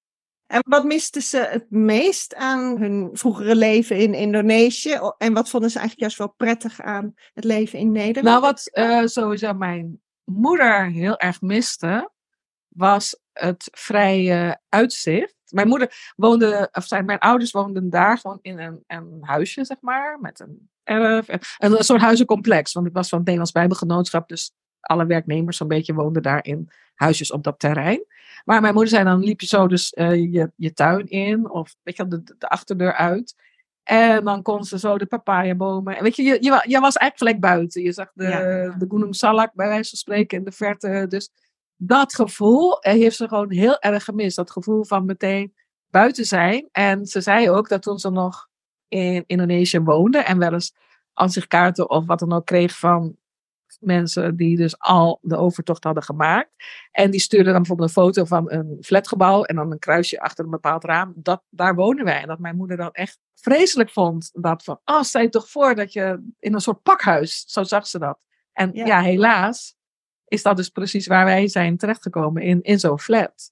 En wat misten ze het meest aan hun vroegere leven in Indonesië? En wat vonden ze eigenlijk juist wel prettig aan het leven in Nederland? Nou, wat uh, sowieso mijn moeder heel erg miste, was het vrije uitzicht. Mijn moeder woonde, of zijn, mijn ouders woonden daar gewoon in een, een huisje, zeg maar, met een erf. En, een, een soort huizencomplex, want het was van het Nederlands Bijbelgenootschap, dus alle werknemers zo'n beetje woonden daar in huisjes op dat terrein. Maar mijn moeder zei, dan liep je zo dus uh, je, je tuin in, of weet je, de, de achterdeur uit. En dan kon ze zo de papayabomen. En weet je, je, je, je was eigenlijk gelijk buiten. Je zag de, ja. de Gunung Salak bij wijze van spreken in de verte, dus... Dat gevoel heeft ze gewoon heel erg gemist. Dat gevoel van meteen buiten zijn. En ze zei ook dat toen ze nog in Indonesië woonde en wel eens ansichtkaarten of wat dan ook kreeg van mensen die dus al de overtocht hadden gemaakt. En die stuurden dan bijvoorbeeld een foto van een flatgebouw en dan een kruisje achter een bepaald raam. Dat, daar wonen wij. En dat mijn moeder dan echt vreselijk vond. Dat van, oh, stel je toch voor dat je in een soort pakhuis, zo zag ze dat. En ja, ja helaas is dat dus precies waar wij zijn terechtgekomen, in, in zo'n flat.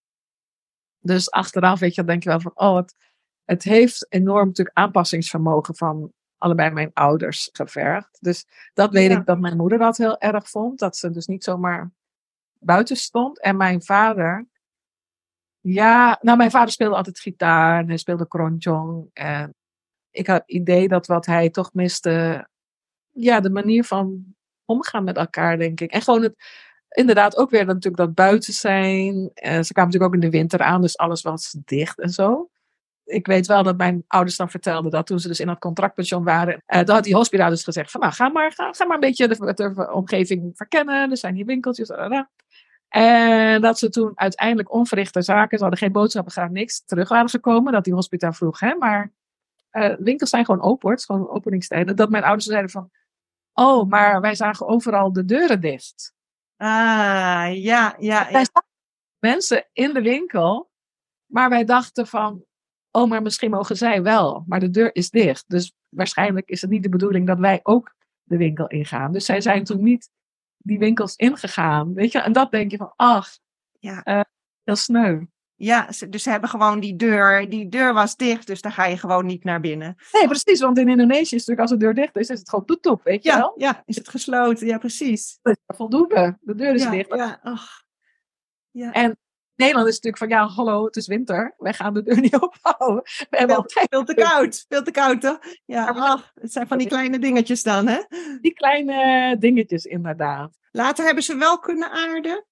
Dus achteraf, weet je, dan denk je wel van, oh, het, het heeft enorm natuurlijk aanpassingsvermogen van allebei mijn ouders gevergd. Dus dat weet ja. ik dat mijn moeder dat heel erg vond, dat ze dus niet zomaar buiten stond. En mijn vader, ja, nou, mijn vader speelde altijd gitaar en hij speelde keroncong. En ik had het idee dat wat hij toch miste, ja, de manier van omgaan met elkaar, denk ik. En gewoon het, inderdaad ook weer natuurlijk dat buiten zijn. En ze kwamen natuurlijk ook in de winter aan, dus alles was dicht en zo. Ik weet wel dat mijn ouders dan vertelden dat toen ze dus in dat contractpension waren, uh, dan had die hospita dus gezegd van, nou, ga maar, ga, ga maar een beetje de, de omgeving verkennen. Er zijn hier winkeltjes. Dadada. En dat ze toen uiteindelijk onverrichte zaken, ze hadden geen boodschappen gedaan, niks, terug waren gekomen. Dat die hospita vroeg, hè, maar uh, winkels zijn gewoon open, hoor. Het is gewoon openingstijden. Dat mijn ouders zeiden van, oh, maar wij zagen overal de deuren dicht. Ah, ja, ja, ja. Wij zagen mensen in de winkel. Maar wij dachten van, oh, maar misschien mogen zij wel. Maar de deur is dicht. Dus waarschijnlijk is het niet de bedoeling dat wij ook de winkel ingaan. Dus zij zijn toen niet die winkels ingegaan. Weet je? En dat denk je van, ach, Ja. uh, heel sneu. Ja, ze- dus ze hebben gewoon die deur, die deur was dicht, dus daar ga je gewoon niet naar binnen. Nee, precies, want in Indonesië is het natuurlijk als de deur dicht is, is het gewoon toetoep, weet je Ja, wel? ja, is het gesloten? Ja, precies. Dat is voldoende, de deur is Ja, dicht. ja, ach. Ja. En Nederland is natuurlijk van, ja, hallo, het is winter, wij gaan de deur niet ophouden. We hebben Veel, altijd veel te koud, veel te koud, toch? Ja, ach, het zijn van die kleine dingetjes dan, hè? die kleine dingetjes inderdaad. Later hebben ze wel kunnen aarden.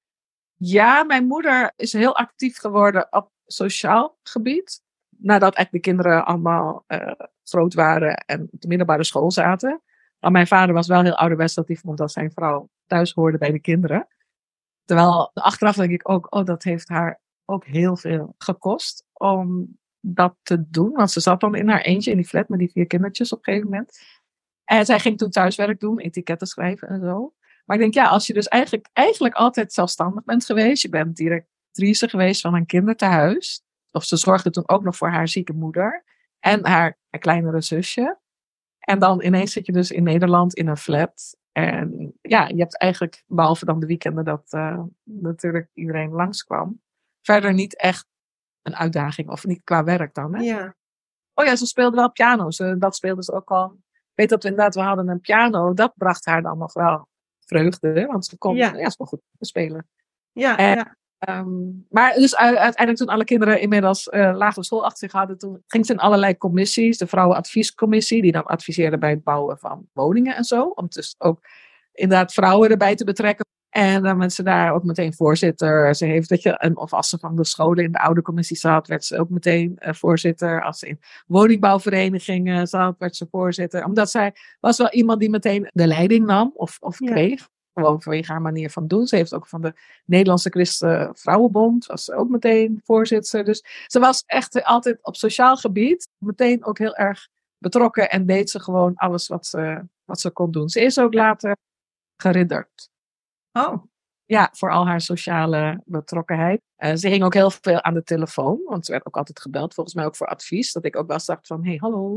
Ja, mijn moeder is heel actief geworden op sociaal gebied. Nadat eigenlijk de kinderen allemaal uh, groot waren en op de middelbare school zaten. Maar mijn vader was wel heel ouderwets dat hij vond dat zijn vrouw thuis hoorde bij de kinderen. Terwijl achteraf denk ik ook, oh, dat heeft haar ook heel veel gekost om dat te doen. Want ze zat dan in haar eentje in die flat met die vier kindertjes op een gegeven moment. En zij ging toen thuiswerk doen, etiketten schrijven en zo. Maar ik denk, ja, als je dus eigenlijk, eigenlijk altijd zelfstandig bent geweest. Je bent directrice geweest van een kindertehuis. Of ze zorgde toen ook nog voor haar zieke moeder. En haar, haar kleinere zusje. En dan ineens zit je dus in Nederland in een flat. En ja, je hebt eigenlijk, behalve dan de weekenden dat uh, natuurlijk iedereen langskwam. Verder niet echt een uitdaging. Of niet qua werk dan, hè? Ja. Oh ja, ze speelde wel piano. Ze, dat speelde ze ook al. Ik weet dat we inderdaad, we hadden een piano. Dat bracht haar dan nog wel vreugde. Want ze kon, Ja. ja, ze kon goed spelen. Ja, En, ja. Um, maar dus u- uiteindelijk toen alle kinderen inmiddels uh, lagere school achter zich hadden, toen ging ze in allerlei commissies. De vrouwenadviescommissie, die dan adviseerde bij het bouwen van woningen en zo. Om dus ook inderdaad vrouwen erbij te betrekken. En dan werd ze daar ook meteen voorzitter. Ze heeft, dat je, en of als ze van de scholen in de oude commissie zat, werd ze ook meteen uh, voorzitter. Als ze in woningbouwverenigingen zat, werd ze voorzitter. Omdat zij was wel iemand die meteen de leiding nam of, of Ja. kreeg. Gewoon vanwege haar manier van doen. Ze heeft ook van de Nederlandse Christen Vrouwenbond, was ze ook meteen voorzitter. Dus ze was echt altijd op sociaal gebied meteen ook heel erg betrokken en deed ze gewoon alles wat ze, wat ze kon doen. Ze is ook later geridderd. Oh, Ja, voor al haar sociale betrokkenheid. Uh, ze hing ook heel veel aan de telefoon, want ze werd ook altijd gebeld, volgens mij ook voor advies. Dat ik ook wel dacht van, hé, hey, hallo.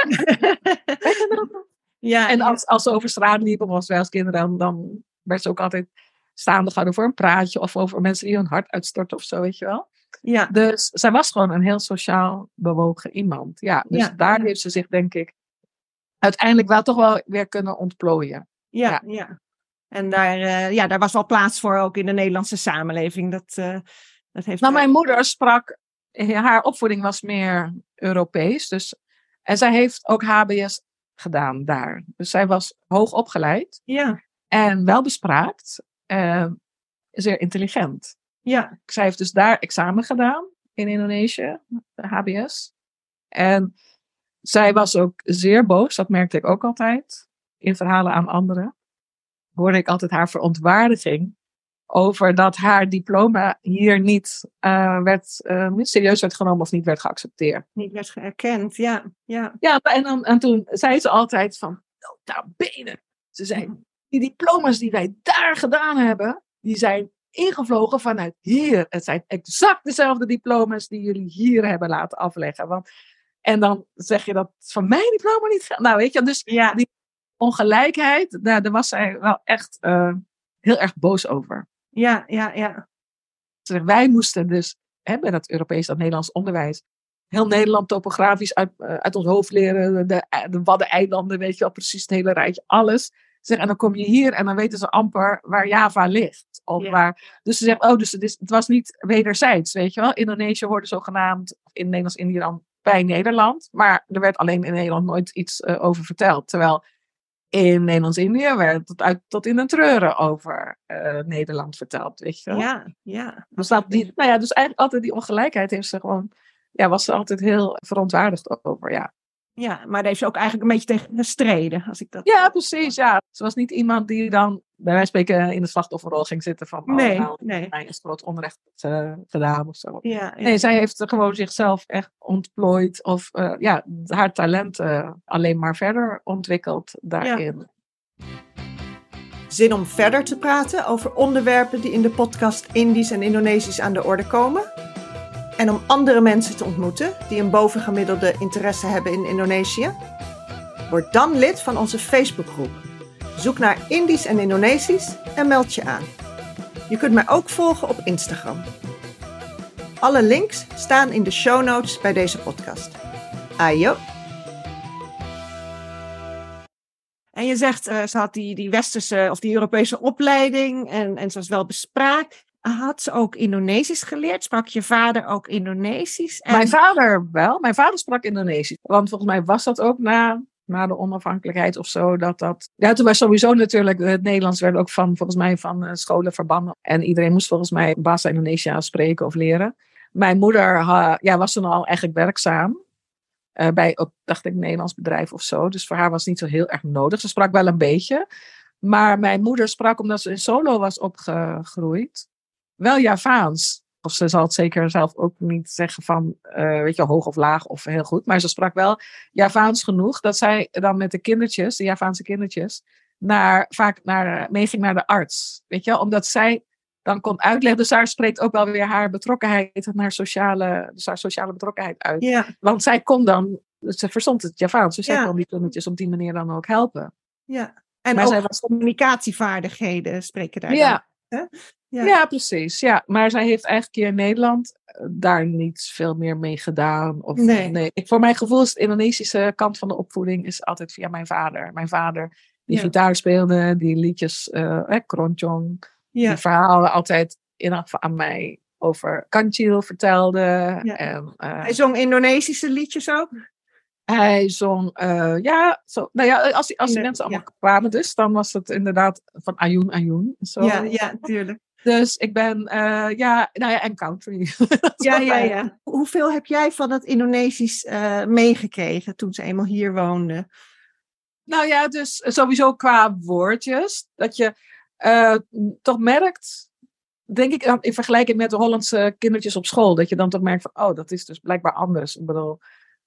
ja. En ja. als, als ze over straat liepen, was wij als kinderen, dan, dan werd ze ook altijd staande gehouden voor een praatje. Of over mensen die hun hart uitstorten of zo, weet je wel. Ja. Dus zij was gewoon een heel sociaal bewogen iemand. Ja, dus Ja, daar ja. heeft ze zich, denk ik, uiteindelijk wel toch wel weer kunnen ontplooien. Ja, Ja. ja. En daar, uh, ja, daar was wel plaats voor ook in de Nederlandse samenleving. Dat, uh, dat heeft Nou, mijn moeder sprak, haar opvoeding was meer Europees. Dus, en zij heeft ook H B S gedaan daar. Dus zij was hoog opgeleid Ja, en welbespraakt. Uh, zeer intelligent. ja, Zij heeft dus daar examen gedaan in Indonesië, de H B S. En zij was ook zeer boos, dat merkte ik ook altijd. In verhalen aan anderen hoorde ik altijd haar verontwaardiging over dat haar diploma hier niet uh, werd, uh, niet serieus werd genomen of niet werd geaccepteerd. niet werd erkend. Ja, ja. Ja, en, dan, en toen zei ze altijd van, nota bene. Ze zei, die diploma's die wij daar gedaan hebben, die zijn ingevlogen vanuit hier. Het zijn exact dezelfde diploma's die jullie hier hebben laten afleggen. Want, en dan zeg je dat van mijn diploma niet geldt. Nou, weet je, dus Ja. die ongelijkheid, daar, daar was zij wel echt uh, heel erg boos over. Ja, ja, ja. Ze zegt, wij moesten dus, hè, bij dat Europees, dat Nederlands onderwijs, heel Nederland topografisch uit, uh, uit ons hoofd leren, de, de Waddeneilanden, weet je wel, precies het hele rijtje, alles. Zeg, en dan kom je hier en dan weten ze amper waar Java ligt. Of Ja. waar, dus ze zegt, oh, dus het, is, het was niet wederzijds, weet je wel. Indonesië hoorde zogenaamd, in Nederlands-Indië dan, bij Nederland. Maar er werd alleen in Nederland nooit iets uh, over verteld. Terwijl in Nederlands-Indië werd het uit tot in een treuren over uh, Nederland verteld, weet je wel. Ja, ja. Dus, dat die, nou ja, dus eigenlijk altijd die ongelijkheid heeft ze gewoon, ja, was ze altijd heel verontwaardigd over, ja. Ja, maar daar heeft ze ook eigenlijk een beetje tegen gestreden. Als ik dat... Ja, precies, ja. Ze was niet iemand die dan, bij wijze van spreken, in de slachtofferrol ging zitten van, oh, Nee, nou, nee. mij is groot onrecht uh, gedaan of zo. Ja, ja. Nee, zij heeft gewoon zichzelf echt ontplooid of uh, ja, haar talenten alleen maar verder ontwikkeld daarin. Ja. Zin om verder te praten over onderwerpen die in de podcast Indisch en Indonesisch aan de orde komen? En om andere mensen te ontmoeten die een bovengemiddelde interesse hebben in Indonesië? Word dan lid van onze Facebookgroep. Zoek naar Indisch en Indonesisch en meld je aan. Je kunt mij ook volgen op Instagram. Alle links staan in de show notes bij deze podcast. Ayo! En je zegt, uh, ze had die, die westerse of die Europese opleiding en, en ze was wel bespraakt. Had ze ook Indonesisch geleerd? Sprak je vader ook Indonesisch? En... Mijn vader wel. Mijn vader sprak Indonesisch. Want volgens mij was dat ook na, na de onafhankelijkheid of zo. Dat dat... Ja, toen was sowieso natuurlijk, het Nederlands werd ook van, volgens mij van uh, scholen verbannen. En iedereen moest volgens mij Bahasa Indonesia spreken of leren. Mijn moeder uh, ja, was toen al eigenlijk werkzaam. Uh, bij, ook, dacht ik, een Nederlands bedrijf of zo. Dus voor haar was het niet zo heel erg nodig. Ze sprak wel een beetje. Maar mijn moeder sprak, omdat ze in Solo was opgegroeid, wel Javaans. Of ze zal het zeker zelf ook niet zeggen van, uh, weet je, hoog of laag of heel goed. Maar ze sprak wel Javaans genoeg dat zij dan met de kindertjes, de Javaanse kindertjes, naar, vaak naar, meeging naar de arts. Weet je, omdat zij dan kon uitleggen. Dus daar spreekt ook wel weer haar betrokkenheid, haar sociale, dus haar sociale betrokkenheid uit. Ja. Want zij kon dan, ze verstond het Javaans, dus zij Ja. kon die kindertjes op die manier dan ook helpen. Ja. En Maar ook zij was- communicatievaardigheden spreken daar Ja. dan. Hè? Ja. Ja. precies. Ja. Maar zij heeft eigenlijk hier in Nederland uh, daar niet veel meer mee gedaan. Of, Nee. Ik, voor mijn gevoel is de Indonesische kant van de opvoeding is altijd via mijn vader. Mijn vader die Ja. gitaar speelde, die liedjes, uh, eh, Kronjong, Ja. die verhalen altijd in elk geval aan mij over Kancil vertelde. Ja. En, uh, Hij zong Indonesische liedjes ook? Hij zong, uh, ja, zo, nou ja, als die, als die In de- mensen allemaal ja. kwamen dus, dan was het inderdaad van Ayun Ayun. Zo. Ja, ja, tuurlijk. Dus ik ben, uh, ja, nou ja, en country. Ja, ja, ja. Hoeveel heb jij van het Indonesisch uh, meegekregen toen ze eenmaal hier woonde? Nou ja, dus sowieso qua woordjes, dat je uh, toch merkt, denk ik, in vergelijking met de Hollandse kindertjes op school, dat je dan toch merkt van, oh, dat is dus blijkbaar anders. Ik bedoel,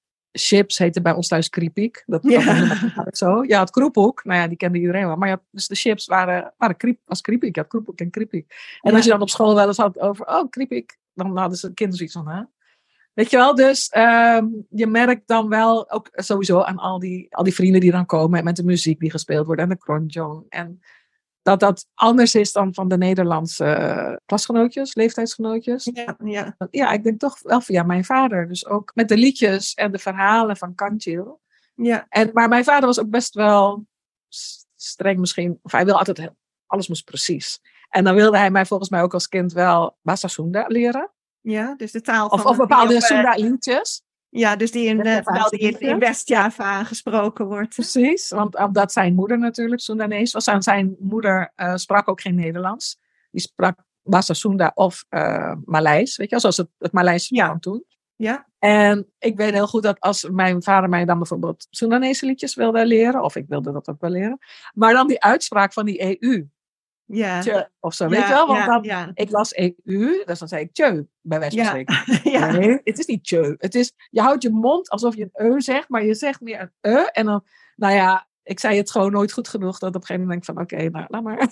chips heette bij ons thuis kriepiek. Dat was Ja. helemaal zo. Je had kroephoek, nou ja, die kende iedereen wel. Maar je had, dus de chips waren, waren kriep, was kriepiek. Je had kroephoek en kriepiek. En Ja. als je dan op school wel eens had over, oh, kriepiek, dan hadden ze kinderen zoiets van, hè? Weet je wel, dus um, je merkt dan wel ook sowieso aan al die, al die vrienden die dan komen, en met de muziek die gespeeld wordt en de kronjong. En dat dat anders is dan van de Nederlandse uh, klasgenootjes, leeftijdsgenootjes. Ja, ja. Ja, ik denk toch wel via mijn vader. Dus ook met de liedjes en de verhalen van Kancil. Ja. En, maar mijn vader was ook best wel streng misschien. Of hij wilde altijd, heel, alles moest precies. En dan wilde hij mij volgens mij ook als kind wel Bahasa Sunda leren. Ja, dus de taal van... Of, of bepaalde die op, uh, Sunda liedjes. Ja, dus die in, Met uh, de terwijl die in, liedjes. in West-Java gesproken wordt. Precies, want omdat zijn moeder natuurlijk Soendanees was. En zijn moeder uh, sprak ook geen Nederlands. Die sprak Bahasa Sunda of uh, Maleis, weet je wel, zoals het, het Maleis Ja. van toen. Ja, En ik weet heel goed dat als mijn vader mij dan bijvoorbeeld Soendanese liedjes wilde leren, of ik wilde dat ook wel leren, maar dan die uitspraak van die E U, ja. tje, of zo, Ja, weet je wel, want ja, dan, ja. ik las E U, dus dan zei ik tjeu, bij wijze van Ja. spreken. Ja. Nee, het is niet tjeu, het is, je houdt je mond alsof je een e zegt, maar je zegt meer een e, en dan, nou ja, ik zei het gewoon nooit goed genoeg, dat op een gegeven moment denk ik van, oké, okay, nou, laat maar.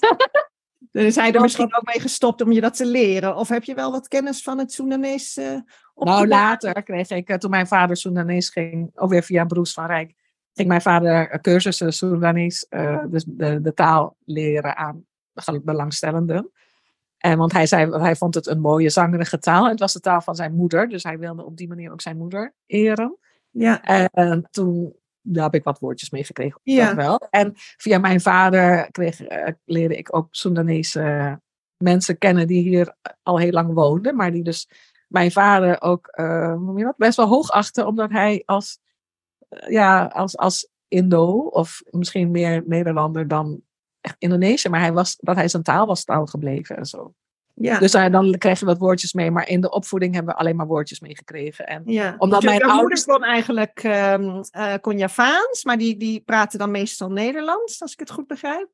Dus hij er misschien ook mee gestopt om je dat te leren? Of heb je wel wat kennis van het Soedanees uh, Nou, later kreeg ik, toen mijn vader Soedanees ging, ook weer via Broes van Rijk, ging mijn vader cursussen Soedanees, uh, dus de, de taal leren aan belangstellenden. En want hij zei, hij vond het een mooie zangerige taal. En het was de taal van zijn moeder, dus hij wilde op die manier ook zijn moeder eren. Ja. En toen daar heb ik wat woordjes mee gekregen. Ja. Dat wel. En via mijn vader kreeg, uh, leerde ik ook Soedanese mensen kennen die hier al heel lang woonden. Maar die dus mijn vader ook uh, hoe noem je dat, best wel hoog achten. Omdat hij als, uh, ja, als, als Indo of misschien meer Nederlander dan echt Indonesië. Maar hij was, dat hij zijn taal was taal gebleven en zo. Ja. Dus uh, dan kreeg je wat woordjes mee. Maar in de opvoeding hebben we alleen maar woordjes meegekregen. En ja. omdat dus mijn jouw ouders... moeder kon eigenlijk um, uh, kon Javaans, maar die, die praatte dan meestal Nederlands, als ik het goed begrijp.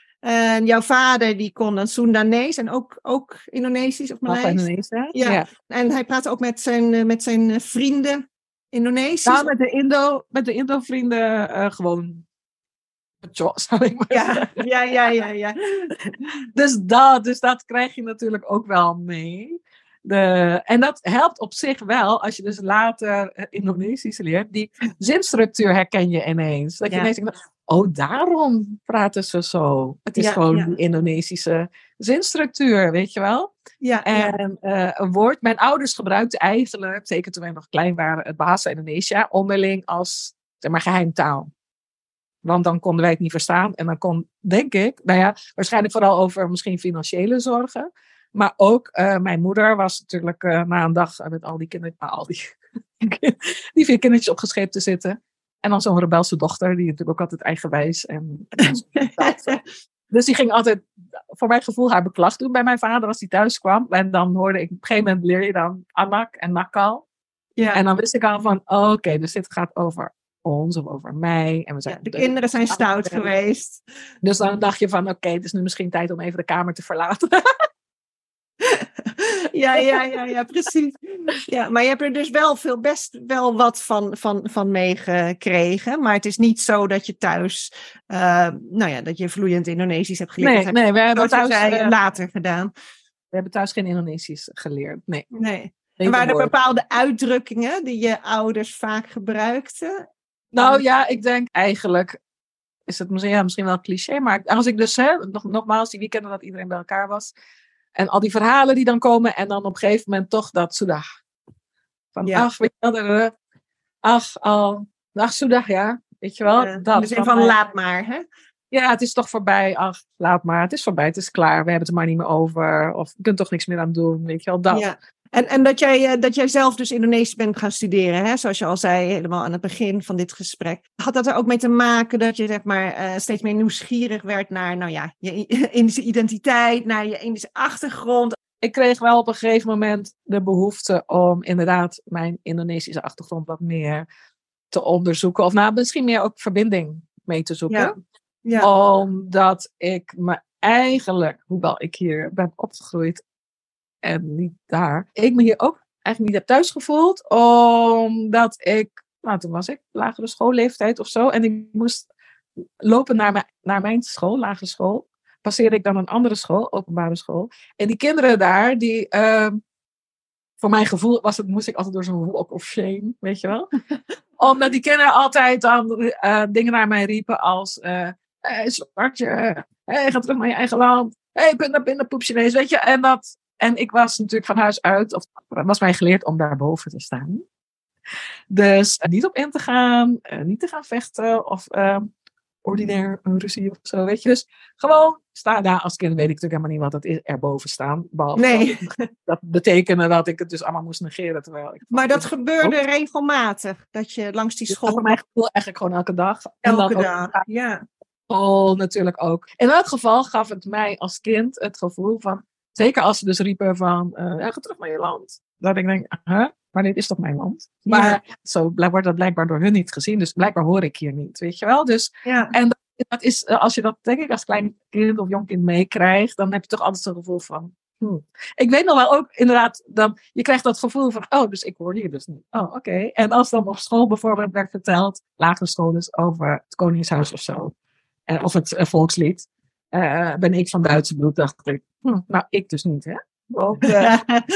En jouw vader die kon dan Soendanees en ook, ook Indonesisch of Maleis. Indonesisch, ja. ja. En hij praatte ook met zijn, met zijn vrienden Indonesisch. Ja, met de Indo, met de Indo-vrienden uh, gewoon Pachot, zou ik maar Ja, zeggen. ja, ja, ja, ja. Dus dat, dus dat krijg je natuurlijk ook wel mee. De, en dat helpt op zich wel, als je dus later eh, Indonesisch leert, die zinstructuur herken je ineens. Dat je Ja. ineens denkt, oh, daarom praten ze zo. Het is Ja, gewoon ja. die Indonesische zinstructuur, weet je wel? Ja, ja. En eh, een woord, mijn ouders gebruikten eigenlijk, zeker toen wij nog klein waren, het Bahasa Indonesia onderling als, zeg maar, geheimtaal. Want dan konden wij het niet verstaan. En dan kon, denk ik, nou ja, waarschijnlijk vooral over misschien financiële zorgen. Maar ook, uh, mijn moeder was natuurlijk uh, na een dag met al die kinderen, nou, al die, die vier kindertjes opgescheept te zitten. En dan zo'n rebelse dochter, die natuurlijk ook altijd eigenwijs. En, dus die ging altijd, voor mijn gevoel, haar beklag doen bij mijn vader als hij thuis kwam. En dan hoorde ik, op een gegeven moment leer je dan anak en nakal. Ja. En dan wist ik al van, oh, oké, okay, dus dit gaat over ons of over mij. En we zijn ja, de kinderen zijn stout geweest. Dus dan dacht je van, oké, okay, het is nu misschien tijd om even de kamer te verlaten. ja, ja, ja, ja, precies. Ja, maar je hebt er dus wel veel, best wel wat van, van, van meegekregen. Maar het is niet zo dat je thuis, uh, nou ja, dat je vloeiend Indonesisch hebt geleerd. Nee, dat nee, we hebben thuis uh, later gedaan. We hebben thuis geen Indonesisch geleerd. Nee. nee. En waren er bepaalde uitdrukkingen die je ouders vaak gebruikten? Nou ja, ik denk eigenlijk is het misschien, ja, misschien wel een cliché, maar als ik dus, hè, nog, nogmaals, die weekenden dat iedereen bij elkaar was, en al die verhalen die dan komen, en dan op een gegeven moment toch dat soedah. Van, ja. ach, weet je wel, de, ach, al, ach, soedah, ja, weet je wel. Ja, dat, dus van, van laat maar, hè? Ja, het is toch voorbij, ach, laat maar, het is voorbij, het is klaar, we hebben het er maar niet meer over, of je kunt toch niks meer aan doen, weet je wel, dat. Ja. En, en dat, jij, dat jij zelf dus Indonesisch bent gaan studeren, hè? Zoals je al zei, helemaal aan het begin van dit gesprek. Had dat er ook mee te maken dat je zeg maar, uh, steeds meer nieuwsgierig werd naar nou ja, je Indische identiteit, naar je Indische achtergrond? Ik kreeg wel op een gegeven moment de behoefte om inderdaad mijn Indonesische achtergrond wat meer te onderzoeken. Of nou, misschien meer ook verbinding mee te zoeken. Ja. Ja. Omdat ik me eigenlijk, hoewel ik hier ben opgegroeid, en niet daar. Ik me hier ook eigenlijk niet heb thuis gevoeld. Omdat ik, nou toen was ik lagere schoolleeftijd of zo. En ik moest lopen naar mijn, naar mijn school, lagere school. Passeerde ik dan een andere school, openbare school. En die kinderen daar, die, uh, voor mijn gevoel was het, moest ik altijd door zo'n walk of shame, weet je wel. Omdat die kinderen altijd dan uh, dingen naar mij riepen als, uh, hey, zwartje, hey, ga terug naar je eigen land. Hey, pinda, pinda, poep Chinees, weet je. En dat... En ik was natuurlijk van huis uit, of was mij geleerd om daarboven te staan. Dus uh, niet op in te gaan, uh, niet te gaan vechten of uh, ordinair een ruzie of zo, weet je. Dus gewoon staan daar als kind, weet ik natuurlijk helemaal niet wat dat is, erboven staan. Behalve nee. dat, dat betekende dat ik het dus allemaal moest negeren. Terwijl ik maar dat gebeurde ook regelmatig, dat je langs die school... Dus voor mijn gevoel eigenlijk gewoon elke dag. Elke en dan dag, ook, ja. Oh, natuurlijk ook. In elk geval gaf het mij als kind het gevoel van... Zeker als ze dus riepen van, uh, ja, ga terug naar je land. Dat ik denk, huh? Maar dit is toch mijn land? Maar ja. Zo wordt dat blijkbaar door hun niet gezien. Dus blijkbaar hoor ik hier niet, weet je wel? Dus, ja. En dat, dat is, als je dat denk ik als klein kind of jong kind meekrijgt, dan heb je toch altijd zo'n gevoel van, hmm. Ik weet nog wel ook inderdaad, dan, je krijgt dat gevoel van, oh, dus ik hoor hier dus niet. Oh, oké. Okay. En als dan op school bijvoorbeeld werd verteld, lagere school dus, over het Koningshuis of zo. Uh, of het uh, volkslied. Uh, ben ik van Duitse bloed, dacht ik. Hm, nou, ik dus niet, hè? Ook, uh,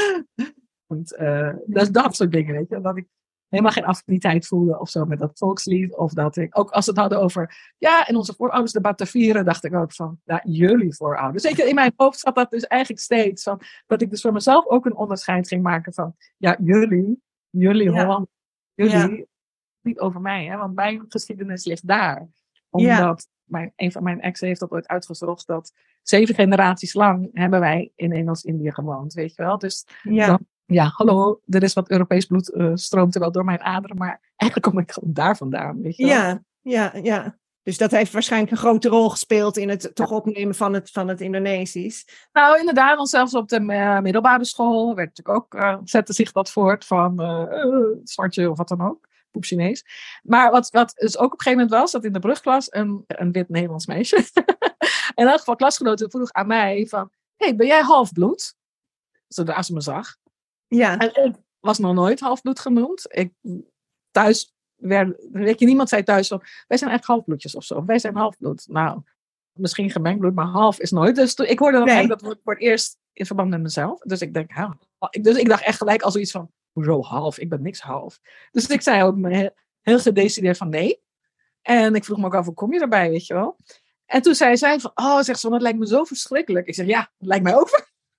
want, uh, dat, dat soort dingen, weet je. Dat ik helemaal geen affiniteit voelde of zo met dat volkslied. Of dat ik, ook als ze het hadden over, ja, en onze voorouders de Batavieren, dacht ik ook van, ja, jullie voorouders. Weet je, in mijn hoofd zat dat dus eigenlijk steeds. Van, dat ik dus voor mezelf ook een onderscheid ging maken van, ja, jullie, jullie ja. Holland, jullie, ja. Niet over mij, hè. Want mijn geschiedenis ligt daar. Omdat... Ja. Mijn, een van mijn exen heeft dat ooit uitgezocht, dat zeven generaties lang hebben wij in Engels-Indië gewoond, weet je wel. Dus ja, dan, ja hallo, er is wat Europees bloed uh, stroomt er wel door mijn aderen, maar eigenlijk kom ik gewoon daar vandaan, weet je wel. Ja, ja, ja. Dus dat heeft waarschijnlijk een grote rol gespeeld in het toch opnemen van het, van het Indonesisch. Nou, inderdaad, want zelfs op de uh, middelbare school werd natuurlijk ook, uh, zette zich dat voort van uh, uh, zwartje of wat dan ook. Chinees. Maar wat, wat dus ook op een gegeven moment was, dat in de brugklas een, een wit Nederlands meisje, in elk geval klasgenoten vroeg aan mij van, hey, ben jij halfbloed? Zodra ze me zag. Ja. En ik was nog nooit halfbloed genoemd. Ik, thuis werd, weet je, niemand zei thuis van, wij zijn eigenlijk halfbloedjes of zo. Wij zijn halfbloed. Nou, misschien gemengd bloed, maar half is nooit. Dus toen, ik hoorde dat, nee. dat woord voor het eerst in verband met mezelf. Dus ik denk, ja, dus ik dacht echt gelijk als zoiets van, hoezo half? Ik ben niks half. Dus ik zei ook heel, heel gedecideerd van nee. En ik vroeg me ook af, hoe kom je erbij, weet je wel? En toen zei zij van, oh, zegt ze, dat lijkt me zo verschrikkelijk. Ik zeg, ja, dat lijkt mij ook.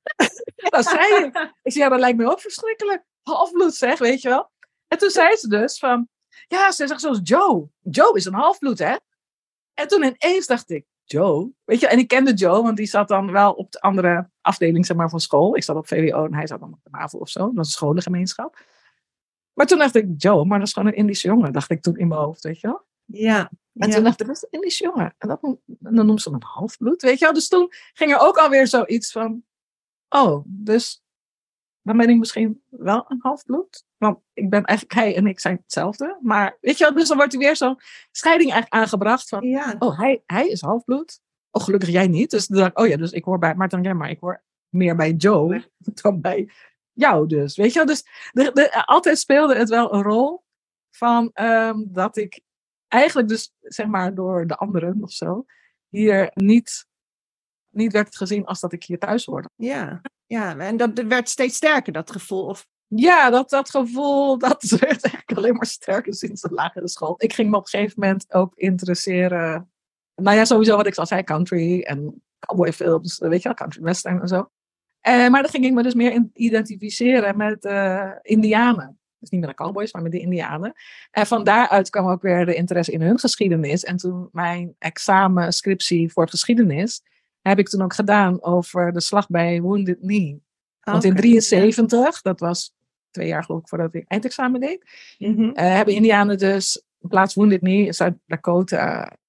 Dat zei je. Ik zeg, ja, dat lijkt me ook verschrikkelijk. Halfbloed zeg, weet je wel. En toen zei ze dus van, ja, ze zegt zoals Joe. Joe is een halfbloed, hè? En toen ineens dacht ik, Joe? Weet je, en ik kende Joe, want die zat dan wel op de andere afdeling, zeg maar, van school. Ik zat op V W O en hij zat dan op de MAVO of zo. Dat was een scholengemeenschap. Maar toen dacht ik, Joe, maar dat is gewoon een Indische jongen, dacht ik toen in mijn hoofd, weet je wel. Ja. En ja. toen dacht ik, dat is een Indische jongen. En, dat, en dan noemt ze hem een halfbloed, weet je wel. Dus toen ging er ook alweer zoiets van, oh, dus dan ben ik misschien wel een halfbloed. Want ik ben eigenlijk, hij en ik zijn hetzelfde. Maar weet je wel, dus dan wordt er weer zo'n scheiding eigenlijk aangebracht van, Ja. oh, hij, hij is halfbloed. Oh, gelukkig jij niet. Dus dan dacht ik, oh ja, dus ik hoor bij, maar dan jij maar, ik hoor meer bij Joe dan bij jou dus. Weet je wel, dus de, de, altijd speelde het wel een rol van um, dat ik eigenlijk dus, zeg maar, door de anderen of zo, hier niet, niet werd gezien als dat ik hier thuis hoorde. Ja, ja, en dat werd steeds sterker, dat gevoel. Of... Ja, dat, dat gevoel, dat werd eigenlijk alleen maar sterker sinds de lagere school. Ik ging me op een gegeven moment ook interesseren. Nou ja, sowieso wat ik al zei, country en cowboyfilms, weet je wel, country western en zo. Uh, maar dan ging ik me dus meer identificeren met uh, Indianen. Dus niet met de cowboys, maar met de Indianen. En van daaruit kwam ook weer de interesse in hun geschiedenis. En toen mijn examen, scriptie voor geschiedenis, heb ik toen ook gedaan over de slag bij Wounded Knee. Want okay, in drieënzeventig, dat was twee jaar geloof ik voordat ik eindexamen deed, mm-hmm. uh, hebben Indianen dus in plaats Wounded Knee in Zuid-Dakota. Uh,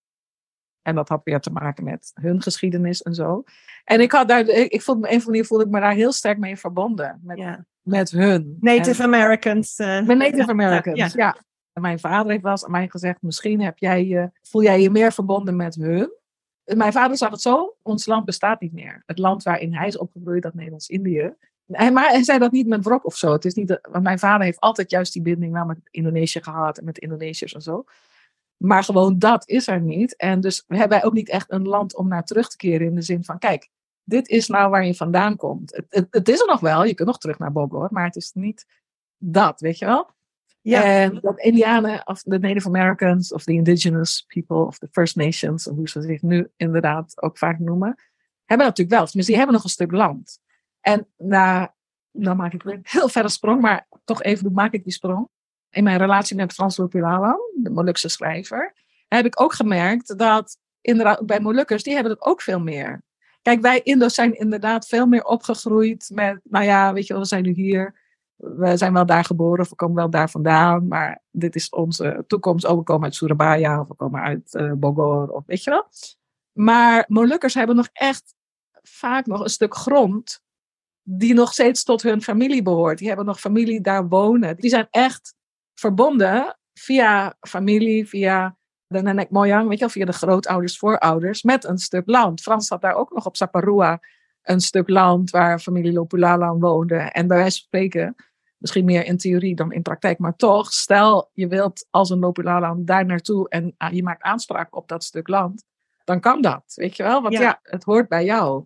en dat had weer te maken met hun geschiedenis en zo. En ik had daar, ik, ik voelde me, een of andere manier voelde ik me daar heel sterk mee verbonden. Met, ja. met hun. Native en, Americans. Uh, met Native ja, Americans, ja. ja. En mijn vader heeft wel eens aan mij gezegd, misschien heb jij je, voel jij je meer verbonden met hun. Mijn vader zag het zo, ons land bestaat niet meer. Het land waarin hij is opgegroeid, dat Nederlands-Indië. Maar hij zei dat niet met wrok of zo. Het is niet de, want mijn vader heeft altijd juist die binding nou, met Indonesië gehad en met de Indonesiërs en zo. Maar gewoon dat is er niet. En dus hebben wij ook niet echt een land om naar terug te keren in de zin van, kijk, dit is nou waar je vandaan komt. Het, het, het is er nog wel, je kunt nog terug naar Bogor, maar het is niet dat, weet je wel? Ja. En dat Indianen, of de Native Americans, of de Indigenous people, of de First Nations, hoe ze zich nu inderdaad ook vaak noemen, hebben natuurlijk wel, tenminste, die hebben nog een stuk land. En nou, dan maak ik weer een heel verre sprong, maar toch even maak ik die sprong. In mijn relatie met Frans Lopulalan, de Molukse schrijver, heb ik ook gemerkt dat inderdaad bij Molukkers, die hebben het ook veel meer. Kijk, wij Indo's zijn inderdaad veel meer opgegroeid met, nou ja, weet je wel, we zijn nu hier. We zijn wel daar geboren, of we komen wel daar vandaan, maar dit is onze toekomst. Oh, we komen uit Surabaya, of we komen uit uh, Bogor, of weet je wel. Maar Molukkers hebben nog echt vaak nog een stuk grond die nog steeds tot hun familie behoort. Die hebben nog familie daar wonen. Die zijn echt verbonden via familie, via de Nenek Moyang, weet je wel, via de grootouders, voorouders, met een stuk land. Frans had daar ook nog op Saparua een stuk land waar familie Lopulalan woonde. En bij wijze van spreken, misschien meer in theorie dan in praktijk, maar toch, stel je wilt als een Lopulalan daar naartoe en uh, je maakt aanspraak op dat stuk land, dan kan dat, weet je wel? Want ja, ja het hoort bij jou.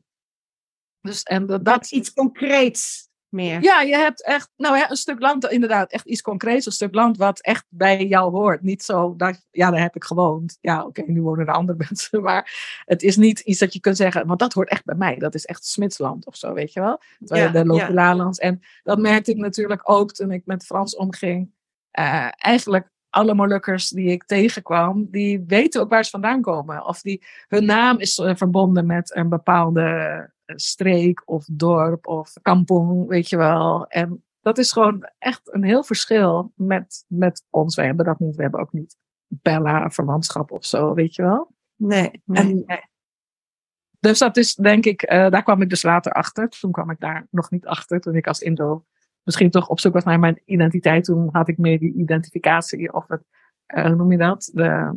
Dus, en dat, dat is iets concreets meer. Ja, je hebt echt, nou ja, een stuk land, inderdaad, echt iets concreets, een stuk land wat echt bij jou hoort. Niet zo, dat, ja, daar heb ik gewoond. Ja, oké, okay, nu wonen er andere mensen, maar het is niet iets dat je kunt zeggen, want dat hoort echt bij mij. Dat is echt Smitsland of zo, weet je wel? Ja, de Lopulalans. Ja. En dat merkte ik natuurlijk ook toen ik met Frans omging. Uh, eigenlijk alle Molukkers die ik tegenkwam, die weten ook waar ze vandaan komen. Of die, hun naam is uh, verbonden met een bepaalde streek of dorp of kampong, weet je wel. En dat is gewoon echt een heel verschil met, met ons. Wij hebben dat niet, we hebben ook niet Bella, verwantschap of zo, weet je wel. Nee, nee, en, nee. Dus dat is, denk ik, uh, daar kwam ik dus later achter. Toen kwam ik daar nog niet achter, toen ik als Indo misschien toch op zoek was naar mijn identiteit. Toen had ik meer die identificatie, of het, uh, hoe noem je dat? De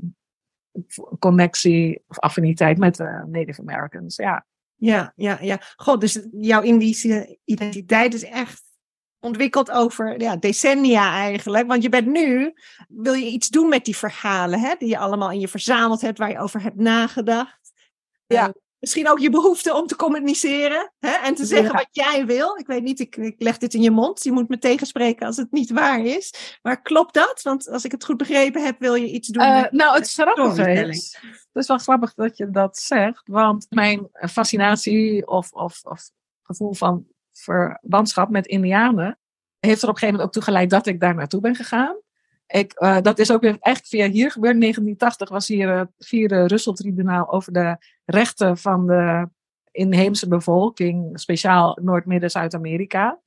connectie of affiniteit met de Native Americans, ja. Ja, ja, ja. God, dus jouw Indische identiteit is echt ontwikkeld over ja, decennia eigenlijk. Want je bent nu, wil je iets doen met die verhalen, hè, die je allemaal in je verzameld hebt, waar je over hebt nagedacht. Ja. Uh, misschien ook je behoefte om te communiceren, hè, en te zeggen Ja. wat jij wil. Ik weet niet, ik, ik leg dit in je mond. Je moet me tegenspreken als het niet waar is. Maar klopt dat? Want als ik het goed begrepen heb, wil je iets doen Uh, met nou, het grappige storytelling. is, het is wel grappig dat je dat zegt, want mijn fascinatie of, of, of gevoel van verwantschap met Indianen heeft er op een gegeven moment ook toe geleid dat ik daar naartoe ben gegaan. Ik, uh, dat is ook weer echt via hier gebeurd. In negentien tachtig was hier het vierde Russell-tribunaal over de rechten van de inheemse bevolking, speciaal Noord-Midden-Zuid-Amerika.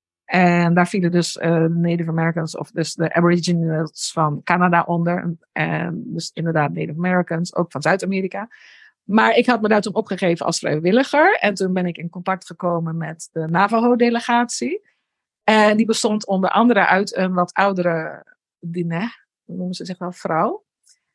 En daar vielen dus uh, Native Americans, of dus de Aboriginals van Canada onder. En dus inderdaad Native Americans, ook van Zuid-Amerika. Maar ik had me daar toen opgegeven als vrijwilliger. En toen ben ik in contact gekomen met de Navajo-delegatie. En die bestond onder andere uit een wat oudere Diné, hoe noemen ze zich wel, vrouw.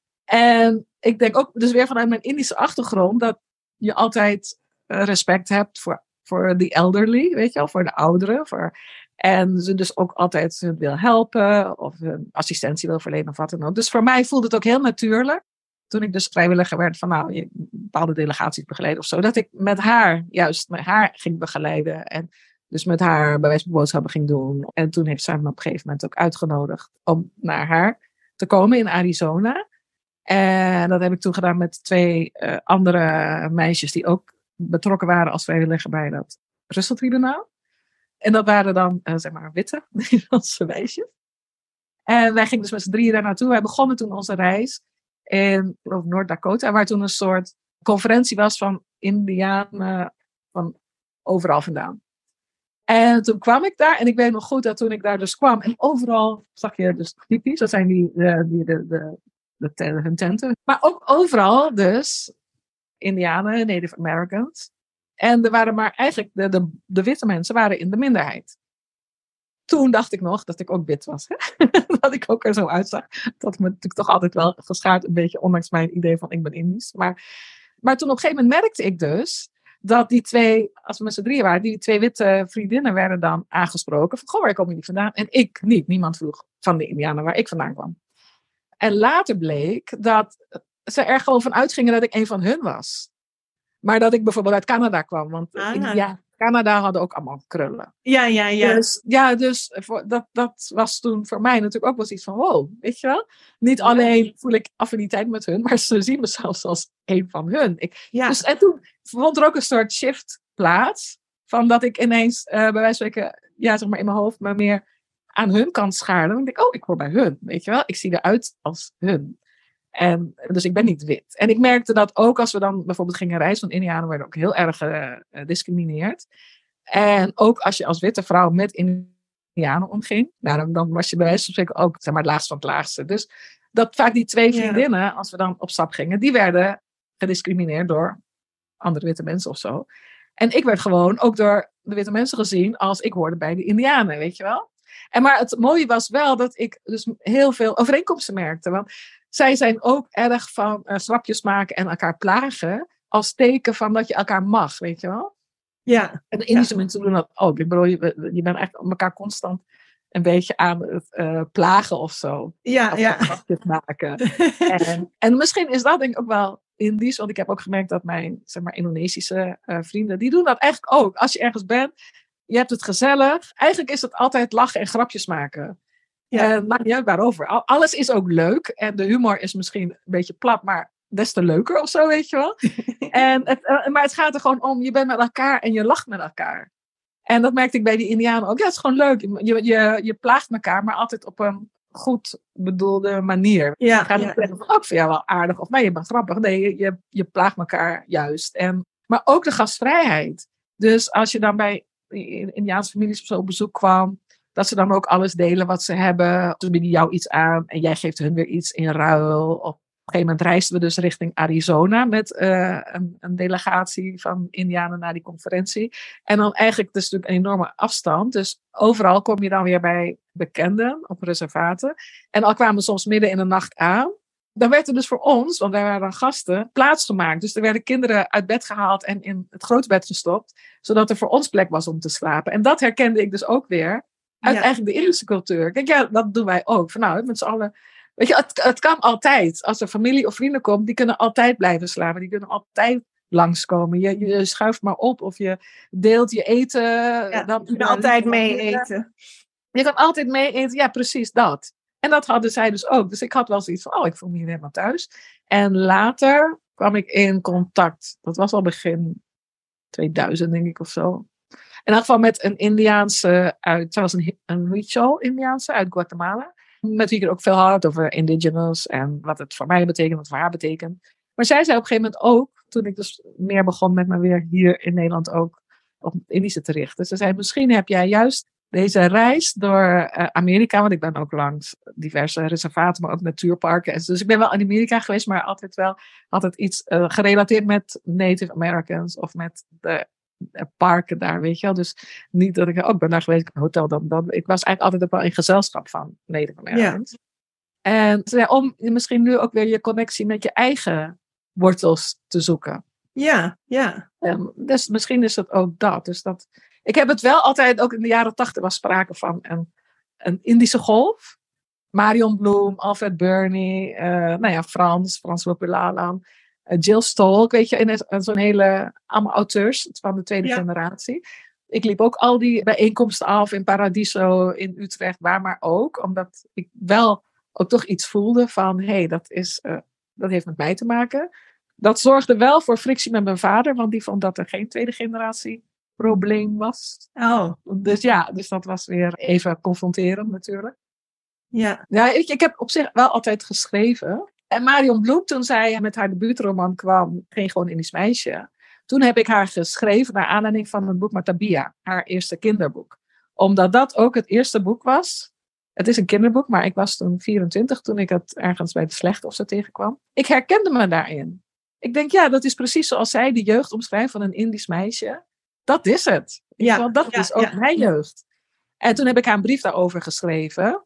En ik denk ook, dus weer vanuit mijn Indische achtergrond, dat je altijd respect hebt voor, voor the elderly, weet je wel, voor de ouderen. Voor, en ze dus ook altijd hun wil helpen of hun assistentie wil verlenen of wat dan ook. Dus voor mij voelde het ook heel natuurlijk, toen ik dus vrijwilliger werd van nou, je bepaalde delegaties begeleiden of zo, dat ik met haar, juist met haar ging begeleiden en dus met haar bij wijze van boodschappen ging doen. En toen heeft zij me op een gegeven moment ook uitgenodigd om naar haar te komen in Arizona. En dat heb ik toen gedaan met twee uh, andere meisjes die ook betrokken waren als vrijwilliger bij dat Russell-tribunaal. En dat waren dan, uh, zeg maar, witte Nederlandse meisjes. En wij gingen dus met z'n drieën daar naartoe. Wij begonnen toen onze reis in Noord-Dakota, waar toen een soort conferentie was van Indianen van overal vandaan. En toen kwam ik daar en ik weet nog goed dat toen ik daar dus kwam en overal zag je dus typisch, dat zijn die, uh, die de, de, de, de, hun tenten. Maar ook overal dus Indianen, Native Americans. En er waren maar eigenlijk, de, de, de witte mensen waren in de minderheid. Toen dacht ik nog dat ik ook wit was. Hè? Dat ik ook er zo uitzag. Dat me natuurlijk toch altijd wel geschaard een beetje, ondanks mijn idee van ik ben Indisch. Maar, maar toen op een gegeven moment merkte ik dus dat die twee, als we met z'n drieën waren, die twee witte vriendinnen werden dan aangesproken. Van, goh, waar komen jullie vandaan? En ik niet. Niemand vroeg van de Indianen waar ik vandaan kwam. En later bleek dat ze er gewoon van uitgingen dat ik een van hun was. Maar dat ik bijvoorbeeld uit Canada kwam. Want Ah. in ja, Canada hadden ook allemaal krullen. Ja, ja, ja. Dus, ja, dus voor, dat, dat was toen voor mij natuurlijk ook wel iets van wow, weet je wel? Niet alleen voel ik affiniteit met hun, maar ze zien me zelfs als een van hun. Ik, ja. Dus, en toen vond er ook een soort shift plaats. Van dat ik ineens, uh, bij wijze van spreken, ja, zeg maar in mijn hoofd, maar meer aan hun kant schaarde. En ik denk, oh, ik hoor bij hun, weet je wel? Ik zie eruit als hun. En, dus ik ben niet wit. En ik merkte dat ook als we dan bijvoorbeeld gingen reizen, want Indianen werden ook heel erg gediscrimineerd. Uh, en ook als je als witte vrouw met Indianen omging, nou, dan, dan was je bij wijze van spreken ook, zeg maar, het laagste van het laagste. Dus dat vaak die twee vriendinnen, ja, als we dan op stap gingen, die werden gediscrimineerd door andere witte mensen of zo. En ik werd gewoon ook door de witte mensen gezien als ik hoorde bij de Indianen, weet je wel. En maar het mooie was wel dat ik dus heel veel overeenkomsten merkte. Want zij zijn ook erg van uh, grapjes maken en elkaar plagen als teken van dat je elkaar mag, weet je wel. Ja. En de Indische ja. mensen doen dat ook. Ik bedoel, je, je bent echt elkaar constant een beetje aan het uh, plagen of zo. Ja, of ja. grapjes maken. en, en misschien is dat denk ik ook wel Indisch, want ik heb ook gemerkt dat mijn, zeg maar, Indonesische uh, vrienden, die doen dat eigenlijk ook. Als je ergens bent, je hebt het gezellig. Eigenlijk is het altijd lachen en grapjes maken. Ja. Uh, maakt niet uit waarover. Alles is ook leuk. En de humor is misschien een beetje plat, maar des te leuker of zo, weet je wel. en het, uh, maar het gaat er gewoon om, je bent met elkaar en je lacht met elkaar. En dat merkte ik bij die Indianen ook. Ja, het is gewoon leuk. Je, je, je plaagt elkaar, maar altijd op een goed bedoelde manier. Ja, je gaat niet ja. zeggen van, oh, ik vind jou wel aardig. Of nee, je bent grappig. Nee, je, je, je plaagt elkaar juist. En, maar ook de gastvrijheid. Dus als je dan bij Indiaanse families of zo op bezoek kwam, dat ze dan ook alles delen wat ze hebben. Ze bieden jou iets aan en jij geeft hun weer iets in ruil. Op een gegeven moment reisden we dus richting Arizona met uh, een, een delegatie van Indianen naar die conferentie. En dan eigenlijk, dus natuurlijk een enorme afstand. Dus overal kom je dan weer bij bekenden op reservaten. En al kwamen we soms midden in de nacht aan. Dan werd er dus voor ons, want wij waren gasten, plaats gemaakt. Dus er werden kinderen uit bed gehaald en in het grote bed gestopt. Zodat er voor ons plek was om te slapen. En dat herkende ik dus ook weer Uit Ja. eigenlijk de Indische cultuur. Kijk, ja, dat doen wij ook. Van, nou, met z'n allen. Weet je, het, het kan altijd. Als er familie of vrienden komen, die kunnen altijd blijven slapen. Die kunnen altijd langskomen. Je, je schuift maar op of je deelt je eten. Ja, dan, je kan altijd mee eten. Je kan altijd mee eten. Ja, precies dat. En dat hadden zij dus ook. Dus ik had wel zoiets van, oh, ik voel me hier helemaal thuis. En later kwam ik in contact. Dat was al begin tweeduizend, denk ik, of zo. In elk geval met een Indiaanse uit, zij was een, een Huichol Indiaanse uit Guatemala. Met wie ik er ook veel had over indigenous en wat het voor mij betekent, wat het voor haar betekent. Maar zij zei op een gegeven moment ook, toen ik dus meer begon met me weer hier in Nederland ook op het Indische te richten. Ze zei, misschien heb jij juist deze reis door uh, Amerika, want ik ben ook langs diverse reservaten, maar ook natuurparken. Dus ik ben wel in Amerika geweest, maar altijd wel altijd iets uh, gerelateerd met Native Americans of met de parken daar, weet je wel. Dus niet dat ik ook ben daar geweest, ik een hotel, dan, dan, ik was eigenlijk altijd ook wel in gezelschap van Native Americans. Ja. En ze zei, om misschien nu ook weer je connectie met je eigen wortels te zoeken. Ja, ja. Um, dus misschien is het ook dat. Dus dat. Ik heb het wel altijd, ook in de jaren tachtig was sprake van een, een Indische golf. Marion Bloom, Alfred Burney, uh, nou ja, Frans, Frans Lopulalan. Jill Stolk, weet je, in zo'n hele, allemaal auteurs van de tweede ja. generatie. Ik liep ook al die bijeenkomsten af in Paradiso, in Utrecht, waar maar ook. Omdat ik wel ook toch iets voelde van, hé, hey, dat, is, uh, dat heeft met mij te maken. Dat zorgde wel voor frictie met mijn vader, want die vond dat er geen tweede generatie probleem was. Oh. Dus ja, dus dat was weer even confronterend natuurlijk. Ja. Ja, ik, ik heb op zich wel altijd geschreven. En Marion Bloem, toen zij met haar debuutroman kwam, Geen gewoon Indisch meisje. Toen heb ik haar geschreven naar aanleiding van het boek Matabia, haar eerste kinderboek. Omdat dat ook het eerste boek was. Het is een kinderboek, maar ik was toen vierentwintig toen ik het ergens bij de slecht of zo tegenkwam. Ik herkende me daarin. Ik denk, ja, dat is precies zoals zij de jeugd omschrijft van een Indisch meisje. Dat is het. Ja, Want dat ja, is ook ja. mijn jeugd. En toen heb ik haar een brief daarover geschreven.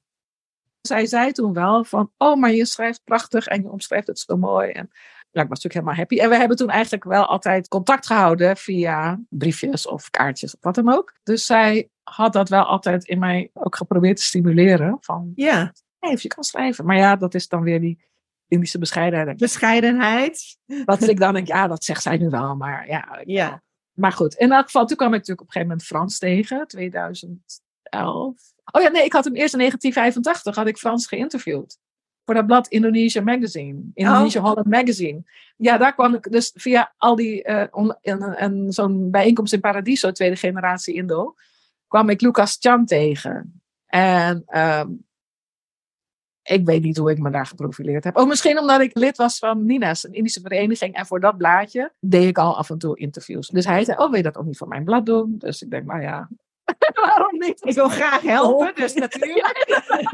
Zij zei toen wel van, oh, maar je schrijft prachtig en je omschrijft het zo mooi. En ja, ik was natuurlijk helemaal happy. En we hebben toen eigenlijk wel altijd contact gehouden via briefjes of kaartjes of wat dan ook. Dus zij had dat wel altijd in mij ook geprobeerd te stimuleren. Van, ja. Hey, je kan schrijven. Maar ja, dat is dan weer die Indische bescheidenheid. Bescheidenheid. Wat ik dan denk, ja, dat zegt zij nu wel. Maar ja, ja. Maar goed, in elk geval, toen kwam ik natuurlijk op een gegeven moment Frans tegen, tweeduizend elf. Oh ja, nee, ik had hem eerst in negentien vijfentachtig, had ik Frans geïnterviewd. Voor dat blad Indonesia Magazine. Indonesia oh. Holland Magazine. Ja, daar kwam ik dus via al die, uh, on, en, en zo'n bijeenkomst in Paradiso, tweede generatie Indo, kwam ik Lucas Chan tegen. En um, ik weet niet hoe ik me daar geprofileerd heb. Oh, misschien omdat ik lid was van Nina's, een Indische vereniging. En voor dat blaadje deed ik al af en toe interviews. Dus hij zei, oh, wil je dat ook niet voor mijn blad doen? Dus ik denk, nou ja, waarom niet? Ik wil graag helpen, oh. dus natuurlijk.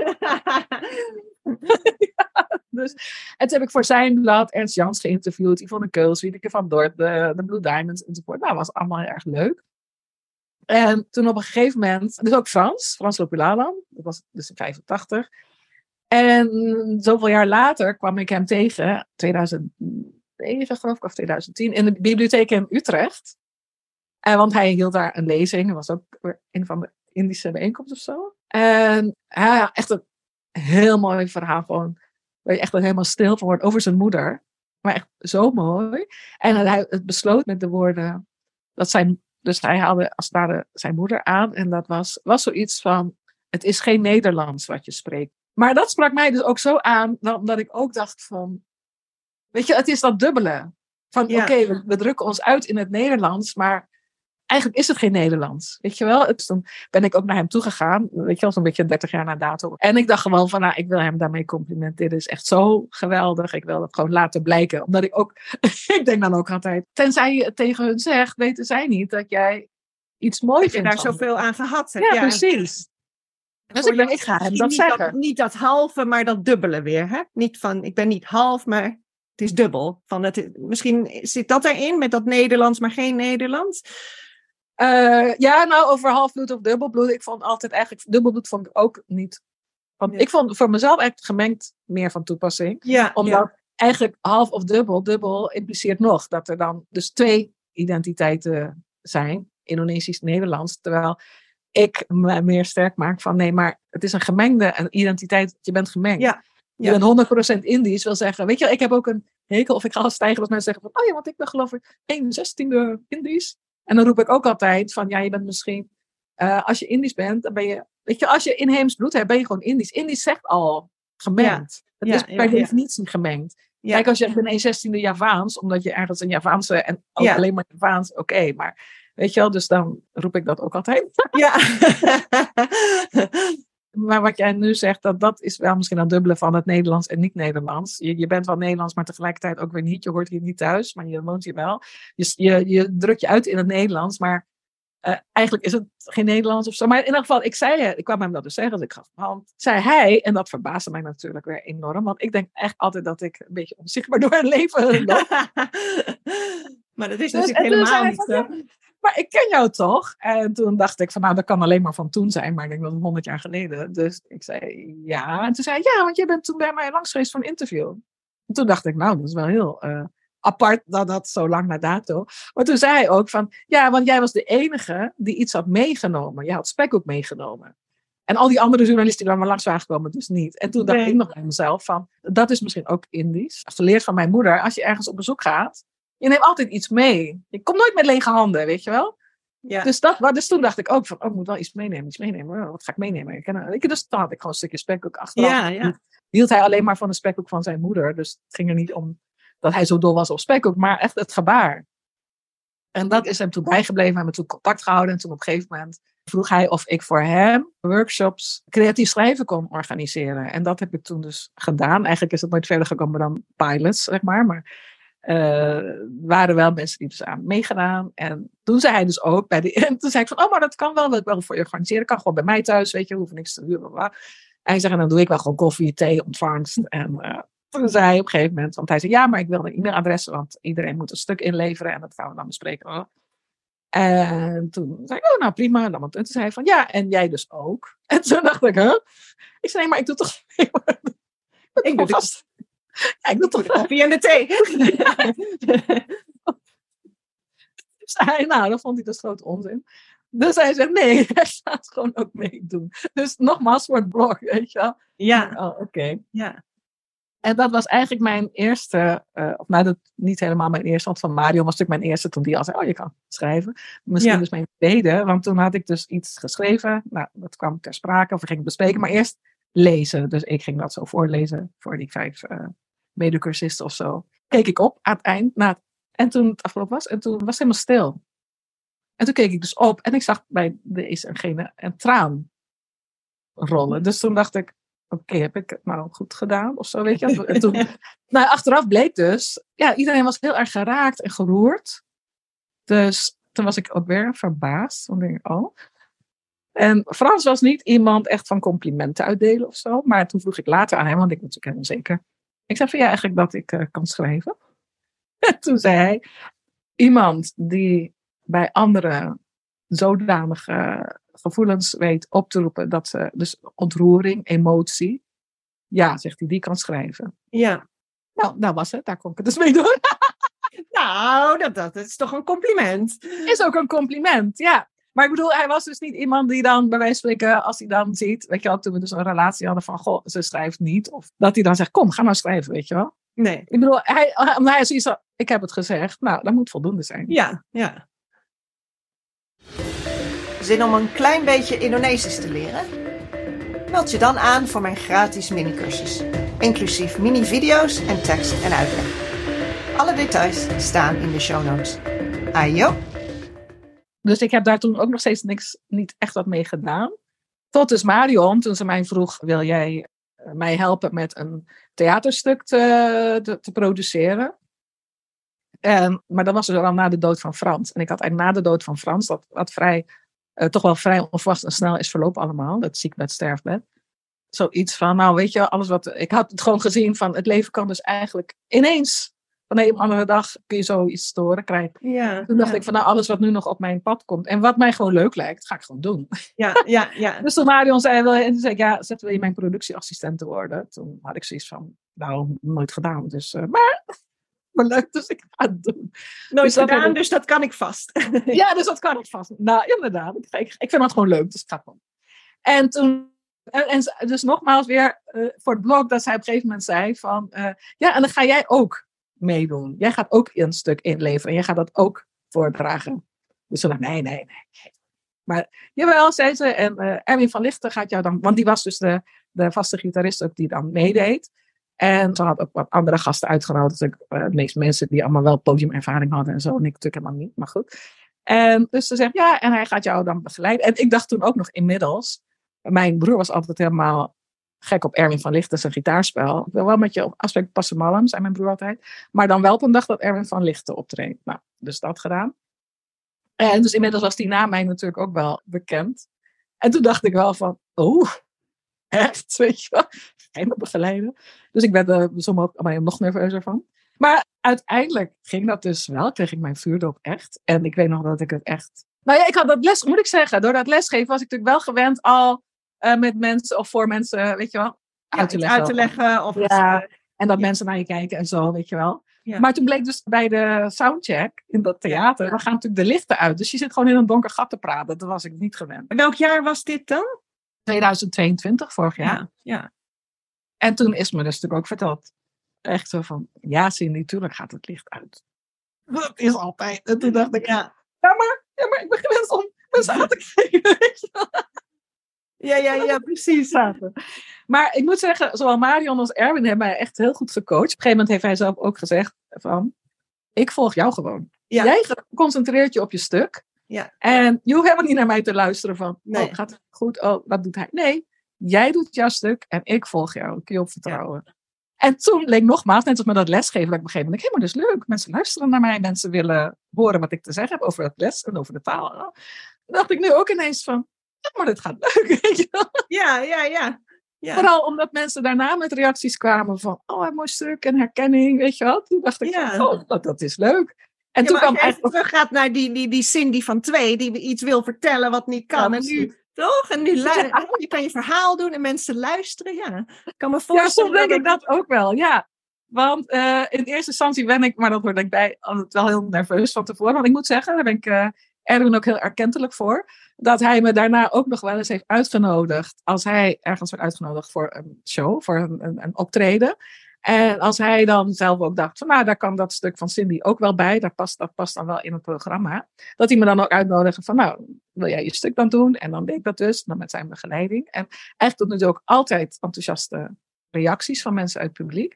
ja, dus, en toen heb ik voor zijn blad Ernst Jans geïnterviewd. Yvonne Keuls, Wiedeke van Dort, de, de Blue Diamonds enzovoort. Nou, dat was allemaal heel erg leuk. En toen op een gegeven moment, dus ook Frans, Frans Lopulalan. Dat was dus in vijfentachtig. En zoveel jaar later kwam ik hem tegen, tweeduizend negen geloof ik, of tweeduizend tien, in de bibliotheek in Utrecht. En, want hij hield daar een lezing, dat was ook een van de Indische bijeenkomsten of zo. En hij had echt een heel mooi verhaal, gewoon, waar je echt helemaal stil van wordt over zijn moeder. Maar echt zo mooi. En hij het besloot met de woorden, dat zijn, dus hij haalde als het ware zijn moeder aan. En dat was, was zoiets van, het is geen Nederlands wat je spreekt. Maar dat sprak mij dus ook zo aan, omdat ik ook dacht van, weet je, het is dat dubbele. Van ja. oké, okay, we, we drukken ons uit in het Nederlands, maar eigenlijk is het geen Nederlands. Weet je wel? Dus toen ben ik ook naar hem toegegaan, weet je wel, zo'n beetje dertig jaar na dato. En ik dacht gewoon van, nou, ik wil hem daarmee complimenteren. Dit is echt zo geweldig. Ik wil het gewoon laten blijken. Omdat ik ook, ik denk dan ook altijd, tenzij je het tegen hun zegt, weten zij niet dat jij iets moois vindt. Dat je daar zoveel aan gehad hebt. Ja, ja. precies. Dus ik, denk, ik ga hem dat niet zeggen. Dat, niet dat halve, maar dat dubbele weer. Hè? Niet van, ik ben niet half, maar het is dubbel. Van het, misschien zit dat erin met dat Nederlands, maar geen Nederlands. Uh, ja, nou, over halfbloed of dubbelbloed. Ik vond altijd eigenlijk, dubbelbloed vond ik ook niet. Want ja. Ik vond voor mezelf echt gemengd meer van toepassing. Ja, omdat ja. eigenlijk half of dubbel, dubbel impliceert nog dat er dan dus twee identiteiten zijn. Indonesisch, Nederlands. Terwijl ik me meer sterk maak van nee, maar het is een gemengde identiteit. Je bent gemengd. Ja. Je Ja. bent honderd procent Indisch, wil zeggen. Weet je wel, ik heb ook een hekel of ik ga al stijgen als mensen zeggen van, oh ja, want ik ben geloof ik een zestiende Indisch. En dan roep ik ook altijd van, ja, je bent misschien, uh, als je Indisch bent, dan ben je, weet je, als je inheems bloed hebt, ben je gewoon Indisch. Indisch zegt al gemengd. Ja. Het Ja, is ja, per ja. definitie gemengd. Ja. Kijk, als je een een zestiende Javaans, omdat je ergens een Javaanse en ook Ja. alleen maar Javaans, oké, okay, maar weet je wel, dus dan roep ik dat ook altijd. Ja. Maar wat jij nu zegt, dat, dat is wel misschien een dubbele van het Nederlands en niet-Nederlands. Je, je bent wel Nederlands, maar tegelijkertijd ook weer niet. Je hoort hier niet thuis, maar je woont hier wel. Je, je, je drukt je uit in het Nederlands, maar uh, eigenlijk is het geen Nederlands of zo. Maar in ieder geval, ik zei, ik kwam hem dat dus zeggen, dus ik gaf hem hand. Zei hij, en dat verbaasde mij natuurlijk weer enorm, want ik denk echt altijd dat ik een beetje onzichtbaar door het leven loop. Maar dat is Dus, natuurlijk en toen helemaal zei hij niet van, zo. ja, maar ik ken jou toch? En toen dacht ik van, nou, dat kan alleen maar van toen zijn. Maar ik denk dat het honderd jaar geleden. Dus ik zei, ja. En toen zei hij, ja, want jij bent toen bij mij langs geweest voor een interview. En toen dacht ik, nou, dat is wel heel uh, apart dat dat zo lang na dato. Maar toen zei hij ook van, ja, want jij was de enige die iets had meegenomen. Je had spekkoek meegenomen. En al die andere journalisten die daar maar langs waren gekomen, dus niet. En toen dacht Nee. ik nog bij mezelf van, dat is misschien ook Indisch. Geleerd van mijn moeder, als je ergens op bezoek gaat, je neemt altijd iets mee. Je komt nooit met lege handen, weet je wel? Ja. Dus, dat, dus toen dacht ik ook van, oh, ik moet wel iets meenemen, iets meenemen. Oh, wat ga ik meenemen? Ik, ken, ik, dus dan had ik gewoon een stukje spekkoek achteraf. Ja, ja. Hield hij alleen maar van de spekkoek van zijn moeder. Dus het ging er niet om dat hij zo dol was op spekkoek, maar echt het gebaar. En dat is hem toen bijgebleven. We hebben toen contact gehouden. En toen op een gegeven moment vroeg hij of ik voor hem workshops creatief schrijven kon organiseren. En dat heb ik toen dus gedaan. Eigenlijk is het nooit verder gekomen dan pilots, zeg maar. Maar uh, waren wel mensen die dus aan meegedaan. En toen zei hij dus ook bij de. En toen zei ik van, oh, maar dat kan wel, dat wel voor je organiseren. Kan gewoon bij mij thuis, weet je, hoef niks te huren. Bla. En hij zei, en dan doe ik wel gewoon koffie, thee, ontvangst. En uh, toen zei hij op een gegeven moment, want hij zei, ja, maar ik wil een e-mailadres, want iedereen moet een stuk inleveren. En dat gaan we dan bespreken. Oh. En toen zei ik, oh, nou prima. En toen zei hij van, ja, en jij dus ook. En toen dacht ik, huh? Ik zei, nee, maar ik doe toch. Ik doe vast. Ja, ik doe toch de koffie en de thee. Dus hij, nou, dat vond hij dus groot onzin. Dus hij zegt, nee, hij gaat gewoon ook meedoen. Dus nogmaals voor het blog, weet je wel. Ja. Oh, oké. Okay. Ja. En dat was eigenlijk mijn eerste, uh, of nou, dat niet helemaal mijn eerste, want van Mario was natuurlijk mijn eerste toen die al zei, oh, je kan schrijven. Misschien ja. dus mijn tweede, want toen had ik dus iets geschreven. Nou, dat kwam ter sprake, of we gingen bespreken, maar eerst lezen. Dus ik ging dat zo voorlezen voor die vijf uh, medecursisten of zo. Keek ik op aan het eind, nou, en toen het afgelopen was, en toen was het helemaal stil. En toen keek ik dus op en ik zag bij deze engene een traan rollen. Dus toen dacht ik, oké, okay, heb ik het nou goed gedaan of zo, weet je? En toen, nou, achteraf bleek dus, ja, iedereen was heel erg geraakt en geroerd. Dus toen was ik ook weer verbaasd. Toen denk ik, oh. En Frans was niet iemand echt van complimenten uitdelen of zo. Maar toen vroeg ik later aan hem, want ik natuurlijk helemaal zeker. Ik zei van ja, eigenlijk dat ik uh, kan schrijven. En toen zei hij, iemand die bij anderen zodanige gevoelens weet op te roepen, dat ze, dus ontroering, emotie, ja, zegt hij, die kan schrijven. Ja. Nou, nou was het, daar kon ik het dus mee doen. Nou, dat, dat is toch een compliment. Is ook een compliment, ja. Maar ik bedoel, hij was dus niet iemand die dan, bij wijze van spreken, als hij dan ziet, weet je wel, toen we dus een relatie hadden van, goh, ze schrijft niet. Of dat hij dan zegt, kom, ga maar schrijven, weet je wel. Nee. Ik bedoel, hij, hij is iets, ik heb het gezegd, nou, dat moet voldoende zijn. Ja, ja. Zin om een klein beetje Indonesisch te leren? Meld je dan aan voor mijn gratis minicursus, inclusief mini-video's en tekst en uitleg. Alle details staan in de show notes. Ayo! Dus ik heb daar toen ook nog steeds niks, niet echt wat mee gedaan. Tot dus Marion, toen ze mij vroeg, wil jij mij helpen met een theaterstuk te, te, te produceren? En, maar dat was dus al na de dood van Frans. En ik had eigenlijk na de dood van Frans, dat wat vrij, uh, toch wel vrij onverwacht en snel is verlopen allemaal, dat ziekbed, sterfbed. Zoiets van, nou weet je, alles wat, ik had het gewoon gezien van, het leven kan dus eigenlijk ineens, van de een op de andere dag kun je zoiets te horen krijgen. Ja, toen dacht ja. ik van, nou alles wat nu nog op mijn pad komt, en wat mij gewoon leuk lijkt, ga ik gewoon doen. Ja, ja, ja. Dus toen Marion zei, wil je, en toen zei ik, ja, zet, wil je mijn productieassistent te worden? Toen had ik zoiets van, nou, nooit gedaan, dus, uh, maar... me leuk, dus ik ga het doen. Nooit Dus dat gedaan, heb ik- dus dat kan ik vast. Ja, dus dat kan ik vast. Nou, inderdaad. Ik, ik, ik vind het gewoon leuk, dus ik ga het doen. En toen, en, en z- dus nogmaals weer eh, voor het blog, dat zij op een gegeven moment zei van, eh, ja, en dan ga jij ook meedoen. Jij gaat ook een stuk inleveren en jij gaat dat ook voordragen. Dus toen dacht ik, nee, nee, nee. nee. Maar jawel, zei ze, en eh, Erwin van Lichten gaat jou dan, want die was dus de, de vaste gitarist ook die dan meedeed. En ze had ook wat andere gasten uitgenodigd. Dus, uh, de meeste mensen die allemaal wel podiumervaring hadden en zo. En ik natuurlijk helemaal niet, maar goed. En dus ze zegt, ja, en hij gaat jou dan begeleiden. En ik dacht toen ook nog inmiddels, mijn broer was altijd helemaal gek op Erwin van Lichten, zijn gitaarspel. Ik wil wel met je op afspraak passen mallen, zei mijn broer altijd. Maar dan wel op een dag dat Erwin van Lichten optreedt. Nou, dus dat gedaan. En dus inmiddels was die naam mij natuurlijk ook wel bekend. En toen dacht ik wel van, oh, echt, weet je wel. Ga je me begeleiden? Dus ik werd er soms ook allemaal nog nerveuzer van. Maar uiteindelijk ging dat dus wel. Kreeg ik mijn vuurdoop echt. En ik weet nog dat ik het echt... Nou ja, ik had dat les, moet ik zeggen. Door dat lesgeven was ik natuurlijk wel gewend al uh, met mensen of voor mensen, weet je wel, uit te Ja, leggen. uit te leggen. Of Ja, en dat Ja. mensen naar je kijken en zo, weet je wel. Ja. Maar toen bleek dus bij de soundcheck in dat theater, dan gaan natuurlijk de lichten uit. Dus je zit gewoon in een donker gat te praten. Dat was ik niet gewend. Welk jaar was dit dan? tweeduizend tweeëntwintig, vorig jaar. Ja, ja. En toen is me dus natuurlijk ook verteld. Echt zo van, ja Cindy, tuurlijk gaat het licht uit. Dat is altijd. En toen dacht ik, ja, ja, maar, ja maar ik ben gewend om mensen aan te kijken. Weet je wel. Ja, ja, ja, precies. Zaten. Maar ik moet zeggen, zowel Marion als Erwin hebben mij echt heel goed gecoacht. Op een gegeven moment heeft hij zelf ook gezegd van, ik volg jou gewoon. Ja. Jij concentreert je op je stuk. Ja. En je hoeft helemaal niet naar mij te luisteren van, Nee. oh, gaat het goed? Oh, wat doet hij? Nee, jij doet jouw stuk en ik volg jou. Ik kun je op vertrouwen. Ja. En toen leek nogmaals, net als met dat lesgeven, dat ik op een gegeven moment, hé, maar dat is leuk. Mensen luisteren naar mij. Mensen willen horen wat ik te zeggen heb over het les en over de taal. Dan dacht ik nu ook ineens van, ja, maar dit gaat leuk. Weet je wel? Ja, ja, ja. Ja. Vooral omdat mensen daarna met reacties kwamen van, oh, een mooi stuk en herkenning, weet je wel. Toen dacht ik, Ja. van, oh, dat, dat is leuk. En Ja, toen maar kwam als je even eigenlijk... teruggaat naar die, die, die Cindy van twee, die iets wil vertellen wat niet kan. Ja, en nu, toch? En nu lu- je kan je verhaal doen en mensen luisteren. Ja, ik kan me Ja, voorstellen. soms denk dat ik dat ook wel, ja. Want uh, in eerste instantie ben ik, maar dat hoorde ik bij, altijd wel heel nerveus van tevoren. Want ik moet zeggen, daar ben ik uh, Erwin ook heel erkentelijk voor. Dat hij me daarna ook nog wel eens heeft uitgenodigd. Als hij ergens werd uitgenodigd voor een show, voor een, een, een optreden. En als hij dan zelf ook dacht van, nou, daar kan dat stuk van Cindy ook wel bij. Dat past, dat past dan wel in het programma. Dat hij me dan ook uitnodigde van, nou, wil jij je stuk dan doen? En dan deed ik dat dus, dan met zijn begeleiding. En eigenlijk tot nu toe ook altijd enthousiaste reacties van mensen uit het publiek.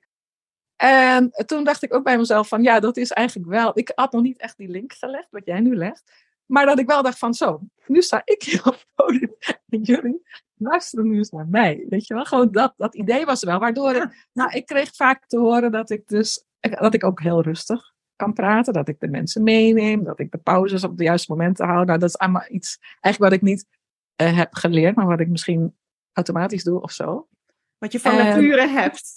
En toen dacht ik ook bij mezelf van, ja, dat is eigenlijk wel... Ik had nog niet echt die link gelegd, wat jij nu legt. Maar dat ik wel dacht van, zo, nu sta ik hier op het podium. En jullie luisteren nu eens naar mij. Weet je wel, gewoon dat, dat idee was er wel. Waardoor ik, nou, ik kreeg vaak te horen dat ik dus, dat ik ook heel rustig kan praten. Dat ik de mensen meeneem. Dat ik de pauzes op de juiste momenten hou. Nou, dat is allemaal iets, eigenlijk wat ik niet uh, heb geleerd. Maar wat ik misschien automatisch doe of zo. Wat je van En, nature hebt.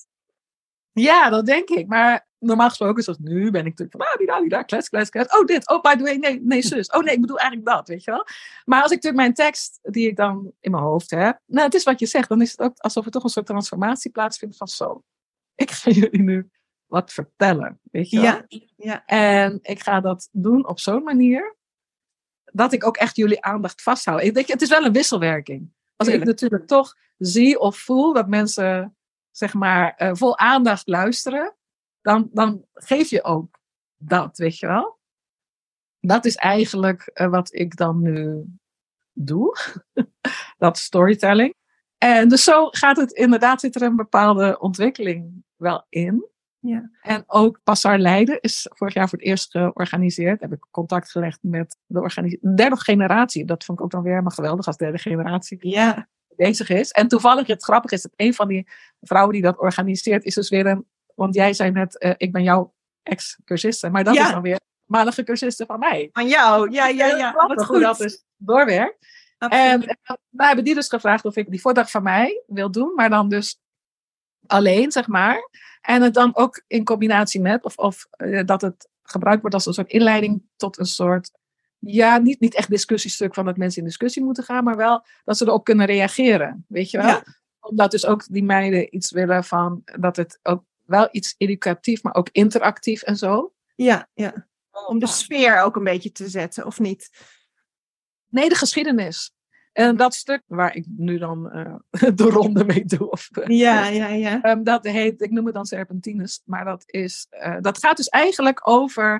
Ja, dat denk ik. Maar normaal gesproken, zoals nu, ben ik natuurlijk van, ah, die daar, die daar, klets, klets, klets. Oh, dit, oh, by the way, nee, nee, zus. Oh, nee, ik bedoel eigenlijk dat, weet je wel. Maar als ik natuurlijk mijn tekst, die ik dan in mijn hoofd heb, nou, het is wat je zegt, dan is het ook alsof er toch een soort transformatie plaatsvindt van zo. Ik ga jullie nu wat vertellen, weet je wel. Ja, ja. En ik ga dat doen op zo'n manier, dat ik ook echt jullie aandacht vasthoud. Ik denk, het is wel een wisselwerking. Als Tuurlijk. ik natuurlijk toch zie of voel dat mensen... zeg maar, uh, vol aandacht luisteren, dan, dan geef je ook dat, weet je wel. Dat is eigenlijk uh, wat ik dan nu doe. Dat storytelling. En dus zo gaat het inderdaad, zit er een bepaalde ontwikkeling wel in. Ja. En ook Passar Leiden is vorig jaar voor het eerst georganiseerd. Heb ik contact gelegd met de organisatie. Derde generatie, dat vond ik ook dan weer helemaal geweldig als derde generatie. Ja. Bezig is. En toevallig, het grappige is dat een van die vrouwen die dat organiseert, is dus weer een, want jij zei net, uh, ik ben jouw ex-cursiste, maar dat ja. is dan weer malige cursiste van mij. Van jou, ja, ja, ja. Wat goed dat dus doorwerkt. En uh, wij hebben die dus gevraagd of ik die voordracht van mij wil doen, maar dan dus alleen, zeg maar. En het dan ook in combinatie met, of, of uh, dat het gebruikt wordt als een soort inleiding tot een soort, ja, niet, niet echt discussiestuk van dat mensen in discussie moeten gaan, maar wel dat ze erop kunnen reageren, weet je wel? Ja. Omdat dus ook die meiden iets willen van, dat het ook wel iets educatief, maar ook interactief en zo. Ja, ja. Om de sfeer ook een beetje te zetten, of niet? Nee, de geschiedenis. En dat stuk waar ik nu dan uh, de ronde mee doe. Of, uh, ja, ja, ja. Um, dat heet, ik noem het dan Serpentines. Maar dat, is, uh, dat gaat dus eigenlijk over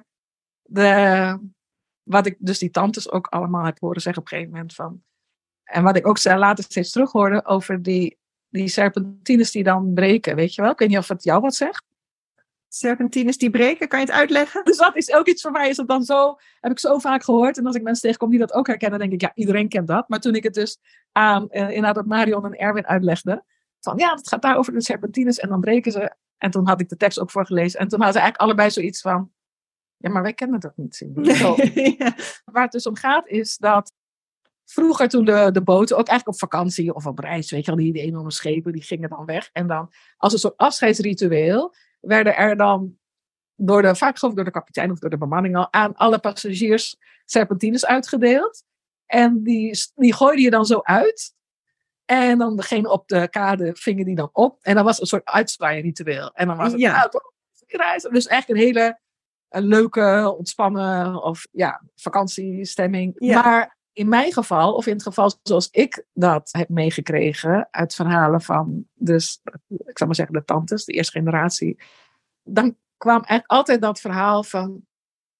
de, wat ik dus die tantes ook allemaal heb horen zeggen op een gegeven moment van. En wat ik ook later steeds terughoorde over die, die serpentines die dan breken. Weet je wel? Ik weet niet of het jou wat zegt. Serpentines die breken, kan je het uitleggen? Dus dat is ook iets voor mij, is het dan zo, heb ik zo vaak gehoord. En als ik mensen tegenkom die dat ook herkennen, denk ik, ja, iedereen kent dat. Maar toen ik het dus aan, uh, inderdaad op Marion en Erwin uitlegde, van ja, het gaat daar over de serpentines en dan breken ze. En toen had ik de tekst ook voorgelezen. En toen hadden ze eigenlijk allebei zoiets van, ja, maar wij kennen dat niet. ja. Waar het dus om gaat is dat vroeger toen de, de boten, ook eigenlijk op vakantie of op reis, weet je wel, die, die enorme schepen, die gingen dan weg. En dan als een soort afscheidsritueel werden er dan door de, vaak door de kapitein of door de bemanning al, aan alle passagiers serpentines uitgedeeld. En die, die gooide je dan zo uit. En dan degene op de kade vingen die dan op. En dan was het een soort uitzwaaierritueel. En dan was het ja. nou, dus echt een hele een leuke, ontspannen of ja, vakantiestemming. Ja. Maar in mijn geval, of in het geval zoals ik dat heb meegekregen uit verhalen van, dus, ik zou maar zeggen, de tantes, de eerste generatie, dan kwam eigenlijk altijd dat verhaal van,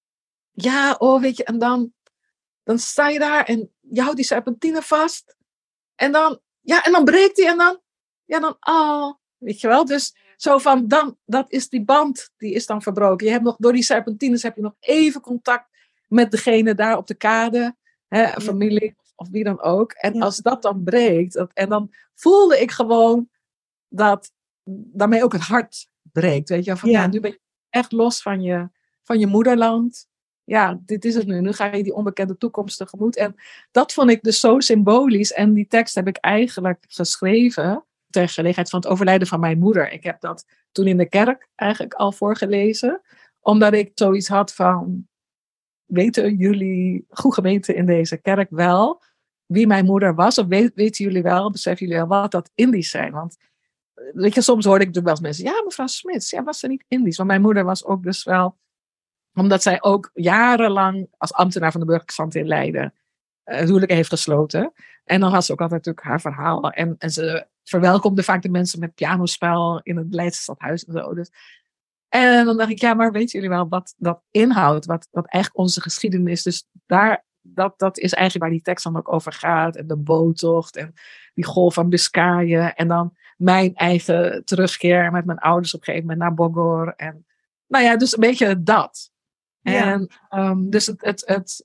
ja, oh, weet je, en dan, dan sta je daar en je houdt die serpentine vast. En dan, ja, en dan breekt die en dan, ja, dan, oh, weet je wel. Dus zo van, dan, dat is die band, die is dan verbroken. Je hebt nog, door die serpentines heb je nog even contact met degene daar op de kade, hè, familie of wie dan ook. En ja. Als dat dan breekt, dat, en dan voelde ik gewoon dat daarmee ook het hart breekt. Weet je, van ja, ja nu ben je echt los van je, van je moederland. Ja, dit is het nu. Nu ga je die onbekende toekomst tegemoet. En dat vond ik dus zo symbolisch. En die tekst heb ik eigenlijk geschreven ter gelegenheid van het overlijden van mijn moeder. Ik heb dat toen in de kerk eigenlijk al voorgelezen. Omdat ik zoiets had van, weten jullie, goed gemeente in deze kerk wel, wie mijn moeder was? Of weet, weten jullie wel, beseffen jullie wel wat dat Indisch zijn? Want weet je, soms hoorde ik natuurlijk wel eens mensen, ja, mevrouw Smits, ja, was ze niet Indisch? Want mijn moeder was ook dus wel, omdat zij ook jarenlang als ambtenaar van de burgerstand in Leiden uh, huwelijk heeft gesloten. En dan had ze ook altijd natuurlijk haar verhaal. En, en ze verwelkomde vaak de mensen met pianospel in het Leidse stadhuis en zo. Dus. En dan dacht ik, ja, maar weten jullie wel wat dat inhoudt? Wat, wat eigenlijk onze geschiedenis. Dus daar, dat, dat is eigenlijk waar die tekst dan ook over gaat. En de boottocht en die golf van Biscayen. En dan mijn eigen terugkeer met mijn ouders op een gegeven moment naar Bogor. En nou ja, dus een beetje dat. Ja. En um, dus het, het, het,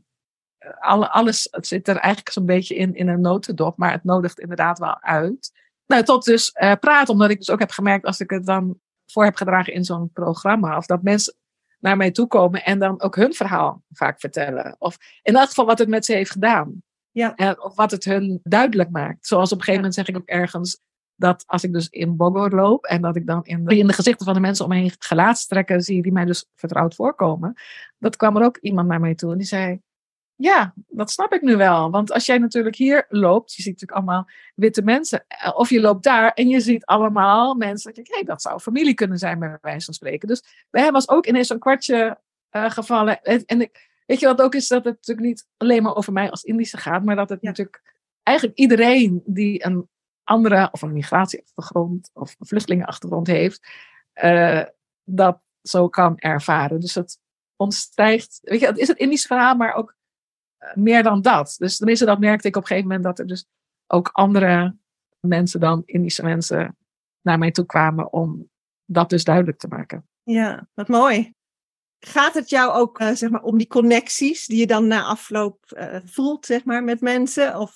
alle, alles het zit er eigenlijk zo'n beetje in, in een notendop, maar het nodigt inderdaad wel uit. Nou, tot dus uh, praten, omdat ik dus ook heb gemerkt, als ik het dan voor heb gedragen in zo'n programma, of dat mensen naar mij toe komen en dan ook hun verhaal vaak vertellen. Of in elk geval wat het met ze heeft gedaan. Ja. En, of wat het hun duidelijk maakt. Zoals op een gegeven moment zeg ik ook ergens, dat als ik dus in Bogor loop en dat ik dan in de, in de gezichten van de mensen om me heen gelaatstrekken zie die mij dus vertrouwd voorkomen. Dat kwam er ook iemand naar mij toe en die zei, ja, dat snap ik nu wel. Want als jij natuurlijk hier loopt, je ziet natuurlijk allemaal witte mensen. Of je loopt daar en je ziet allemaal mensen. Dat je, hey, dat zou familie kunnen zijn bij wijze van spreken. Dus bij hem was ook ineens zo'n kwartje uh, gevallen. En, en ik, weet je wat ook is, dat het natuurlijk niet alleen maar over mij als Indische gaat. Maar dat het ja. natuurlijk eigenlijk iedereen die een andere of een migratieachtergrond of een vluchtelingenachtergrond heeft, uh, dat zo kan ervaren. Dus het ontstijgt, weet je, het is het Indische verhaal, maar ook uh, meer dan dat. Dus tenminste, dat merkte ik op een gegeven moment, dat er dus ook andere mensen dan Indische mensen naar mij toe kwamen om dat dus duidelijk te maken. Ja, wat mooi. Gaat het jou ook uh, zeg maar om die connecties die je dan na afloop uh, voelt, zeg maar, met mensen? Of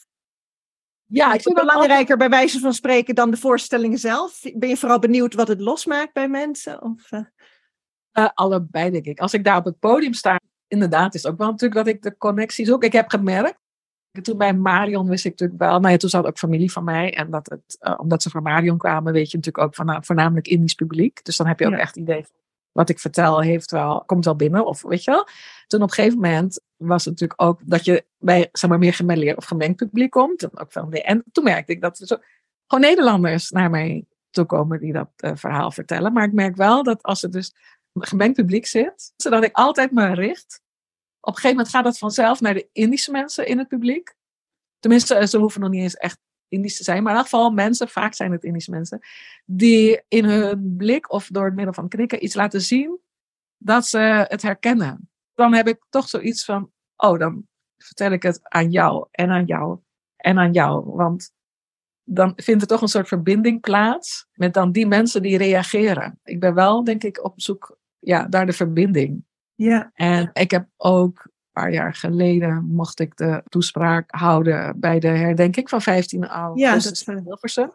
ja, ik vind het belangrijker altijd bij wijze van spreken dan de voorstellingen zelf? Ben je vooral benieuwd wat het losmaakt bij mensen? Of, uh... Uh, allebei, denk ik. Als ik daar op het podium sta, inderdaad is het ook wel natuurlijk dat ik de connecties ook. Ik heb gemerkt, toen bij Marion wist ik natuurlijk wel, nou ja, toen zat ook familie van mij. En dat het, uh, omdat ze van Marion kwamen, weet je natuurlijk ook van uh, voornamelijk Indisch publiek. Dus dan heb je ook ja. echt idee van wat ik vertel heeft wel, komt wel binnen. Of weet je wel. Toen op een gegeven moment was het natuurlijk ook dat je bij, zeg maar, meer gemêleerd of gemengd publiek komt. En, ook van, en toen merkte ik dat er zo, gewoon Nederlanders naar mij toe komen die dat uh, verhaal vertellen. Maar ik merk wel dat als er dus een gemengd publiek zit, zodat ik altijd me richt. Op een gegeven moment gaat dat vanzelf naar de Indische mensen in het publiek. Tenminste, ze hoeven nog niet eens echt Indisch te zijn. Maar in ieder geval mensen, vaak zijn het Indische mensen, die in hun blik of door het middel van knikken iets laten zien dat ze het herkennen. Dan heb ik toch zoiets van, oh, dan vertel ik het aan jou en aan jou en aan jou. Want dan vindt er toch een soort verbinding plaats met dan die mensen die reageren. Ik ben wel, denk ik, op zoek ja, naar de verbinding. Ja. En ik heb ook een paar jaar geleden mocht ik de toespraak houden bij de herdenking van vijftien augustus ja, in Hilversum.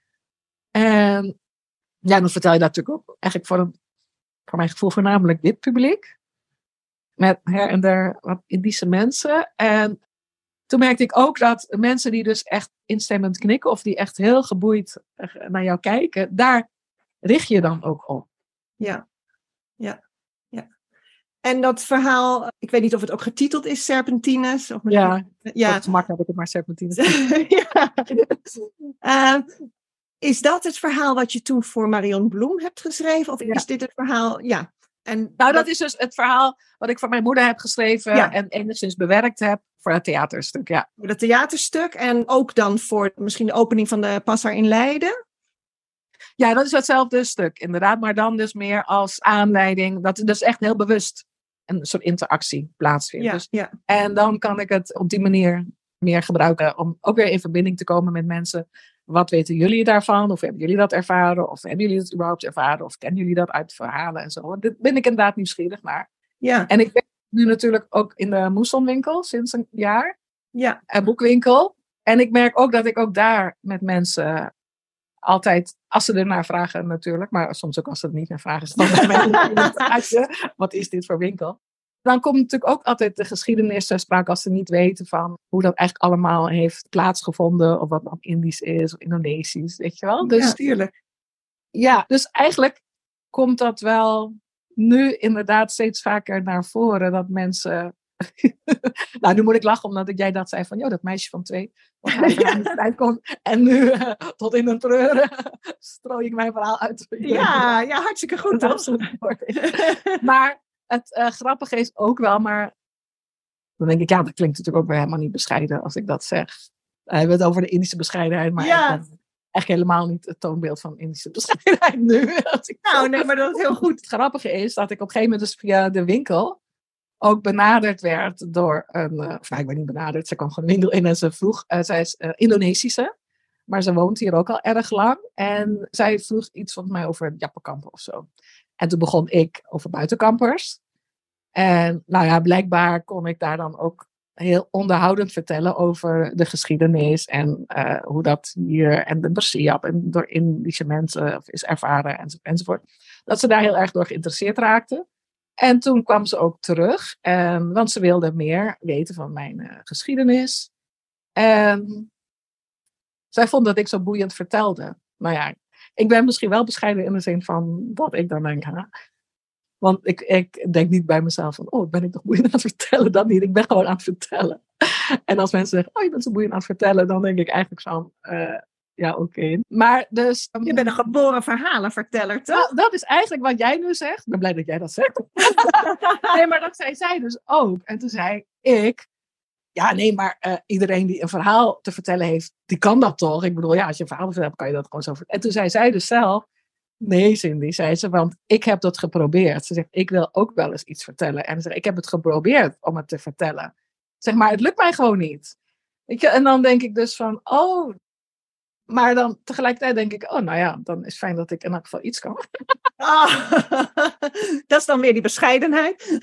En ja, dan vertel je dat natuurlijk ook eigenlijk voor, een, voor mijn gevoel voornamelijk dit publiek. Met her en der wat Indische mensen. En toen merkte ik ook dat mensen die dus echt instemmend knikken of die echt heel geboeid naar jou kijken, daar richt je dan ook op. Ja, ja, ja. En dat verhaal, ik weet niet of het ook getiteld is, Serpentines. Of ja, ja. Voor het gemak heb ik het maar Serpentines. ja. uh, is dat het verhaal wat je toen voor Marion Bloem hebt geschreven? Of ja. is dit het verhaal? Ja. En nou, dat, dat is dus het verhaal wat ik voor mijn moeder heb geschreven ja. en enigszins bewerkt heb voor het theaterstuk, ja. Voor het theaterstuk en ook dan voor misschien de opening van de Passar in Leiden? Ja, dat is hetzelfde stuk, inderdaad. Maar dan dus meer als aanleiding, dat er dus echt heel bewust een soort interactie plaatsvindt. Ja, dus, ja. En dan kan ik het op die manier meer gebruiken om ook weer in verbinding te komen met mensen. Wat weten jullie daarvan? Of hebben jullie dat ervaren? Of hebben jullie het überhaupt ervaren? Of kennen jullie dat uit verhalen en zo? Daar ben ik inderdaad nieuwsgierig naar. Ja. En ik ben nu natuurlijk ook in de Moesonwinkel sinds een jaar. Ja. Een boekwinkel. En ik merk ook dat ik ook daar met mensen altijd, als ze ernaar vragen natuurlijk, maar soms ook als ze er niet naar vragen, staan wat is dit voor winkel? Dan komt natuurlijk ook altijd de geschiedenis ter sprake als ze niet weten van hoe dat eigenlijk allemaal heeft plaatsgevonden, of wat dan Indisch is, of Indonesisch, weet je wel? Dus, ja, tuurlijk. Ja, dus eigenlijk komt dat wel nu inderdaad steeds vaker naar voren, dat mensen... nou, nu moet ik lachen omdat jij dat zei van, joh, dat meisje van twee, wat aan de tijd komt, en nu uh, tot in een treuren strooi ik mijn verhaal uit. Ja, ja, hartstikke goed. Maar het uh, grappige is ook wel, maar dan denk ik, ja, dat klinkt natuurlijk ook weer helemaal niet bescheiden als ik dat zeg. We hebben het over de Indische bescheidenheid, maar ja. ik ben echt helemaal niet het toonbeeld van Indische bescheidenheid nu. Nou, nee, maar dat is heel goed. Het grappige is dat ik op een gegeven moment dus via de winkel ook benaderd werd door een, uh, of nou, ik ben niet benaderd, ze kwam gewoon winkel in en ze vroeg, uh, zij is uh, Indonesische, maar ze woont hier ook al erg lang. En zij vroeg iets van mij over Jappenkampen of zo. En toen begon ik over buitenkampers. En nou ja, blijkbaar kon ik daar dan ook heel onderhoudend vertellen over de geschiedenis en uh, hoe dat hier en de Bersiap en door Indische mensen is ervaren enzovoort, enzovoort. Dat ze daar heel erg door geïnteresseerd raakten. En toen kwam ze ook terug, en, want ze wilde meer weten van mijn uh, geschiedenis. En zij vond dat ik zo boeiend vertelde. Nou ja, ik ben misschien wel bescheiden in de zin van dat ik dan denk, ha, want ik, ik denk niet bij mezelf van, oh, ben ik toch boeiend aan het vertellen? Dat niet, ik ben gewoon aan het vertellen. En als mensen zeggen, oh, je bent zo boeiend aan het vertellen, dan denk ik eigenlijk van, uh, ja, oké. Okay. Maar dus... Um, je bent een geboren verhalenverteller, toch? Nou, dat is eigenlijk wat jij nu zegt. Ik ben blij dat jij dat zegt. Nee, maar dat zei zij dus ook. En toen zei ik, ja, nee, maar uh, iedereen die een verhaal te vertellen heeft, die kan dat toch? Ik bedoel, ja, als je een verhaal te vertellen hebt, kan je dat gewoon zo vertellen. En toen zei zij dus zelf, nee, Cindy, zei ze, want ik heb dat geprobeerd. Ze zegt, ik wil ook wel eens iets vertellen. En ze zegt, ik heb het geprobeerd om het te vertellen. Zeg maar, het lukt mij gewoon niet. Weet je? En dan denk ik dus van, oh... Maar dan tegelijkertijd denk ik, oh nou ja, dan is het fijn dat ik in elk geval iets kan. Oh, dat is dan weer die bescheidenheid.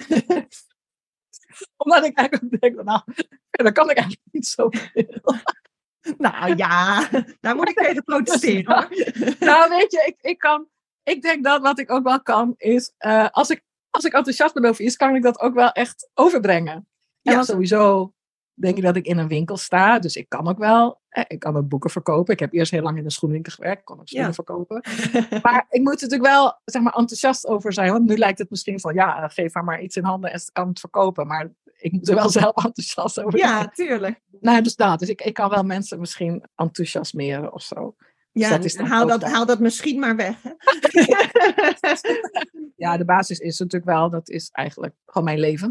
Omdat ik eigenlijk denk, nou, dan kan ik eigenlijk niet zoveel. Nou ja, daar moet ik tegen protesteren. Hoor. Nou weet je, ik, ik kan, ik denk dat wat ik ook wel kan is, uh, als, ik, als ik enthousiast ben over iets, kan ik dat ook wel echt overbrengen. En ja, dan sowieso denk ik dat ik in een winkel sta, dus ik kan ook wel, eh, ik kan ook boeken verkopen. Ik heb eerst heel lang in een schoenwinkel gewerkt, ik kon ook schoenen ja. verkopen. Maar ik moet er natuurlijk wel, zeg maar, enthousiast over zijn, want nu lijkt het misschien van, ja, geef haar maar iets in handen en ze kan het verkopen. Maar ik moet er wel zelf enthousiast over zijn. Ja, tuurlijk. Nou, dus dat. Dus ik, ik kan wel mensen misschien enthousiasmeren of zo. Ja, dat is dan haal, ook dat, wel- haal dat misschien maar weg. Hè? Ja, de basis is natuurlijk wel, dat is eigenlijk gewoon mijn leven.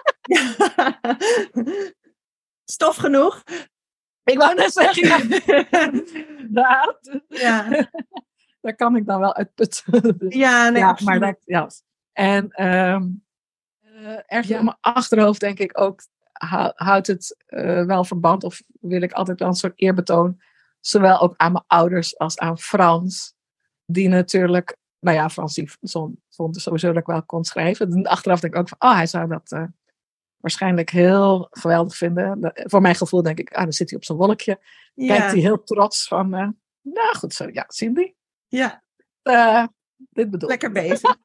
Stof genoeg. Ik wou net zeggen, ja, inderdaad. Ja, Daar kan ik dan wel uitputten. Dus, ja, nee, ja, absoluut. maar dat, ja. En ehm uh, ergens Ja. in mijn achterhoofd denk ik ook, hou- houdt het uh, wel verband, of wil ik altijd wel een soort eerbetoon, zowel ook aan mijn ouders als aan Frans, die natuurlijk, nou ja, Frans die vond, vond sowieso dat ik wel kon schrijven. En achteraf denk ik ook van, oh, hij zou dat uh, waarschijnlijk heel geweldig vinden. Dat, voor mijn gevoel denk ik, ah, dan zit hij op zijn wolkje. Ja. Kijkt hij heel trots van, uh, nou goed zo, ja, Cindy. Ja. Uh, dit bedoel Lekker bezig.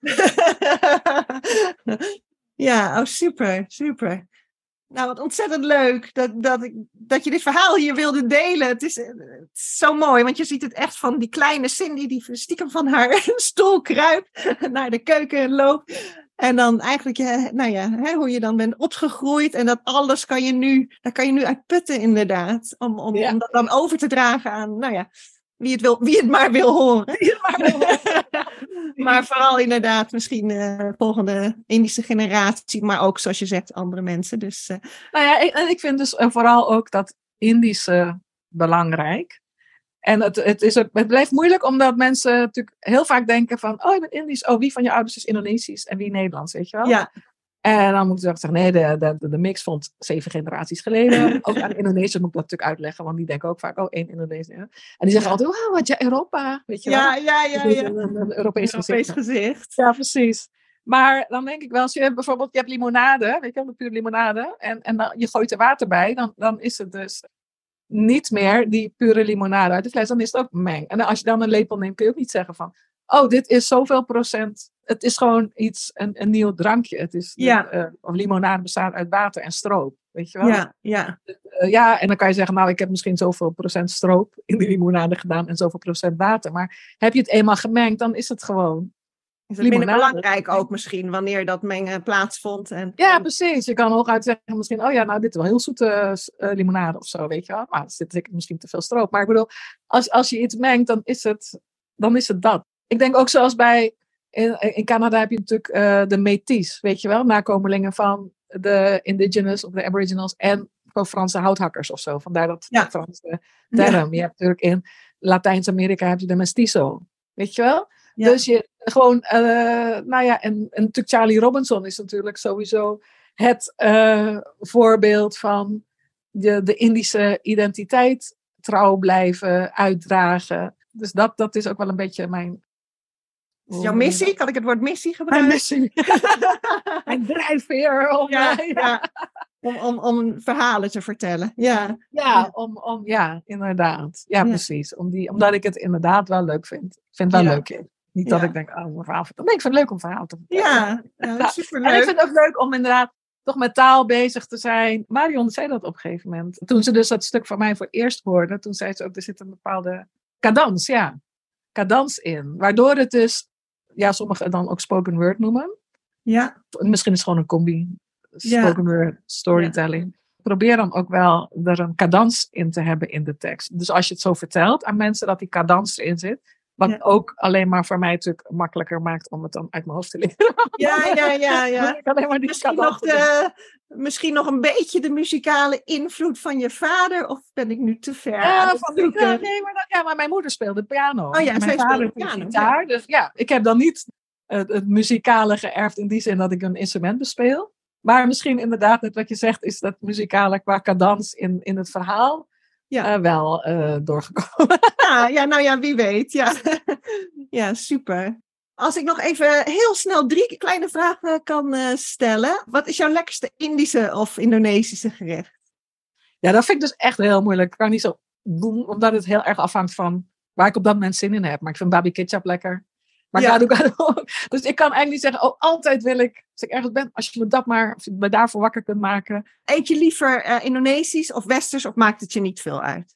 Ja, oh super, super. Nou, wat ontzettend leuk dat, dat, ik, dat je dit verhaal hier wilde delen. Het is, het is zo mooi, want je ziet het echt van die kleine Cindy die stiekem van haar stoel kruipt, naar de keuken loopt. En dan eigenlijk, ja, nou ja, hè, hoe je dan bent opgegroeid. En dat alles kan je nu, daar kan je nu uit putten inderdaad. Om, om, Ja. om dat dan over te dragen aan, nou ja, wie het, wil, wie het maar wil horen. Maar vooral inderdaad misschien uh, volgende Indische generatie, maar ook zoals je zegt andere mensen. Dus, uh... Nou ja, ik, en ik vind dus vooral ook dat Indische belangrijk. En het, het, is ook, het blijft moeilijk omdat mensen natuurlijk heel vaak denken van, oh je bent Indisch, oh wie van je ouders is Indonesisch en wie Nederlands, weet je wel? Ja. En dan moet je zeggen, nee, de, de, de mix vond zeven generaties geleden. Ook aan Indonesië moet ik dat natuurlijk uitleggen, want die denken ook vaak, oh, één Indonesië. En die zeggen Ja. altijd, wow, wat ja, Europa, weet je wel? Ja, ja, ja. ja. Een, een, een Europees, Europees gezicht. gezicht. Ja, precies. Maar dan denk ik wel, als je bijvoorbeeld, je hebt limonade, weet je wel, de pure limonade, en, en dan, je gooit er water bij, dan, dan is het dus niet meer die pure limonade uit de fles, dan is het ook meng. En als je dan een lepel neemt, kun je ook niet zeggen van, oh, dit is zoveel procent. Het is gewoon iets, een, een nieuw drankje. Het is, Ja. uh, of limonade bestaat uit water en stroop, weet je wel? Ja, ja. Uh, ja, en dan kan je zeggen, nou, ik heb misschien zoveel procent stroop in die limonade gedaan en zoveel procent water. Maar heb je het eenmaal gemengd, dan is het gewoon Is het minder limonade. belangrijk ook misschien, wanneer dat mengen plaatsvond? En... Ja, precies. Je kan hooguit zeggen misschien, oh ja, nou, dit is wel heel zoete uh, limonade of zo, weet je wel. Maar er zit zeker misschien te veel stroop. Maar ik bedoel, als, als je iets mengt, dan is het, dan is het dat. Ik denk ook zoals bij, in, in Canada heb je natuurlijk uh, de Métis, weet je wel, nakomelingen van de indigenous of de aboriginals en van Franse houthakkers of zo. Vandaar dat Ja. Franse term. Ja. Je hebt natuurlijk in Latijns-Amerika heb je de mestizo, weet je wel. Ja. Dus je gewoon, uh, nou ja, en, en natuurlijk Charlie Robinson is natuurlijk sowieso het uh, voorbeeld van de, de Indische identiteit trouw blijven, uitdragen. Dus dat, dat is ook wel een beetje mijn... Is het jouw missie? Kan ik het woord missie Mijn gebruiken? missie. Mijn drijfveer. Om, Ja, uh, ja. ja. Om, om, om verhalen te vertellen. Ja, Ja, om, om, ja, inderdaad. Ja, Ja. precies. Om die, omdat ik het inderdaad wel leuk vind. Ik vind het wel Ja. leuk. Hè. Niet dat Ja. ik denk, oh, een verhaal vertellen. Nee, ik vind het leuk om verhaal te vertellen. ja, ja En ik superleuk. vind het ook leuk om inderdaad toch met taal bezig te zijn. Marion zei dat op een gegeven moment. Toen ze dus dat stuk van mij voor het eerst hoorde, toen zei ze ook, er zit een bepaalde cadans, ja. Cadans in. Waardoor het dus, ja, sommigen dan ook spoken word noemen. Ja, Misschien is het gewoon een combi. Ja. Spoken word, storytelling. Probeer dan ook wel er een cadans in te hebben in de tekst. Dus als je het zo vertelt aan mensen dat die cadans erin zit. Wat Ja. ook alleen maar voor mij natuurlijk makkelijker maakt om het dan uit mijn hoofd te leren. ja, ja, ja. ja. Ik alleen maar die Misschien cadans nog, de, misschien nog een beetje de muzikale invloed van je vader, of ben ik nu te ver aan Ja, het van, zoeken? ja, nee, maar, dat, ja, maar mijn moeder speelde piano. Oh ja, En zij mijn speelde vader piano, speelde gitaar. Dus ja, ik heb dan niet het, het muzikale geërfd in die zin dat ik een instrument bespeel. Maar misschien inderdaad, net wat je zegt, is dat muzikale qua cadans in, in het verhaal Ja. uh, wel uh, doorgekomen. Ja, ja, nou ja, wie weet. Ja. Ja, super. Als ik nog even heel snel drie kleine vragen kan uh, stellen. Wat is jouw lekkerste Indische of Indonesische gerecht? Ja, dat vind ik dus echt heel moeilijk. Ik kan niet zo doen, omdat het heel erg afhangt van waar ik op dat moment zin in heb. Maar ik vind babi ketchup lekker. Maar Ja. gado gado. Dus ik kan eigenlijk niet zeggen, oh, altijd wil ik, als ik ergens ben, als je me dat maar, als je me daarvoor wakker kunt maken. Eet je liever uh, Indonesisch of Westers of maakt het je niet veel uit?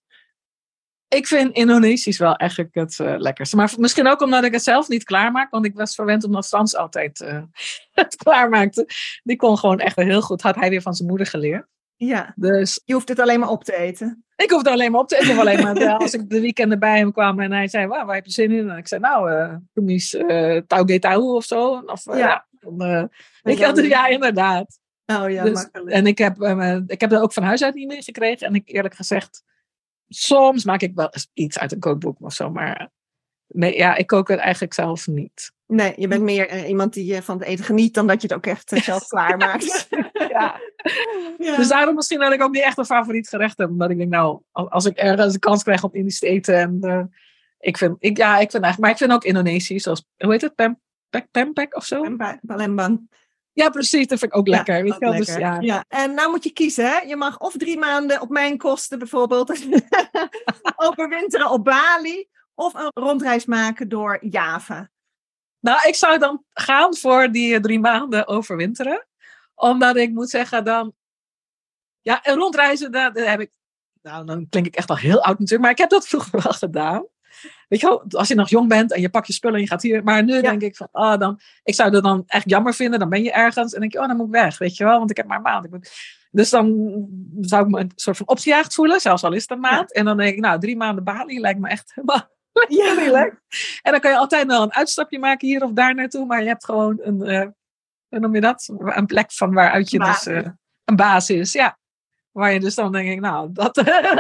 Ik vind Indonesisch wel eigenlijk het uh, lekkerste. Maar misschien ook omdat ik het zelf niet klaarmaak. Want ik was verwend omdat Frans altijd uh, het klaarmaakte. Die kon gewoon echt heel goed. Had hij weer van zijn moeder geleerd. Ja, Dus je hoeft het alleen maar op te eten. Ik hoefde alleen maar op te eten. Alleen maar uh, als ik de weekenden bij hem kwam en hij zei, waar, waar heb je zin in? En ik zei, nou, uh, Roemies uh, Taugetau of zo. Of, uh, ja. Dan, uh, ik had dus, ja, inderdaad. Oh ja, dus, makkelijk. En ik heb, uh, ik heb dat ook van huis uit niet meer gekregen. En ik eerlijk gezegd, soms maak ik wel eens iets uit een kookboek of zo. Maar nee, ja, ik kook het eigenlijk zelf niet. Nee, je bent meer uh, iemand die uh, van het eten geniet dan dat je het ook echt uh, zelf klaarmaakt. Ja. Ja. Dus daarom misschien dat ik ook niet echt een favoriet gerecht heb. Omdat ik denk, nou, als ik ergens de kans krijg om Indisch te eten. En, uh, ik vind, ik, ja, ik vind eigenlijk, maar ik vind ook Indonesisch, zoals, hoe heet het? Pem, pek, pempek of zo? Palembang. Ja, precies, dat vind ik ook lekker. Ja, weet je wel? Lekker. Dus, ja. Ja. En nou moet je kiezen, hè? Je mag of drie maanden op mijn kosten bijvoorbeeld overwinteren op Bali. Of een rondreis maken door Java. Nou, ik zou dan gaan voor die drie maanden overwinteren. Omdat ik moet zeggen dan... Ja, en rondreizen, dat, dat heb ik... Nou, dan klink ik echt al heel oud natuurlijk. Maar ik heb dat vroeger wel gedaan. Weet je wel, als je nog jong bent en je pakt je spullen en je gaat hier. Maar nu ja. denk ik van, oh, dan... Ik zou het dan echt jammer vinden. Dan ben je ergens en denk je, oh, dan moet ik weg. Weet je wel, want ik heb maar een maand. Ik moet... Dus dan zou ik me een soort van opgejaagd voelen. Zelfs al is het een maand. Ja. En dan denk ik, nou, drie maanden Bali lijkt me echt helemaal... Ja, relax. En dan kan je altijd wel een uitstapje maken hier of daar naartoe. Maar je hebt gewoon een, uh, hoe noem je dat? Een plek van waaruit je basis. dus uh, een basis, ja. Waar je dus dan denk ik, nou, dat...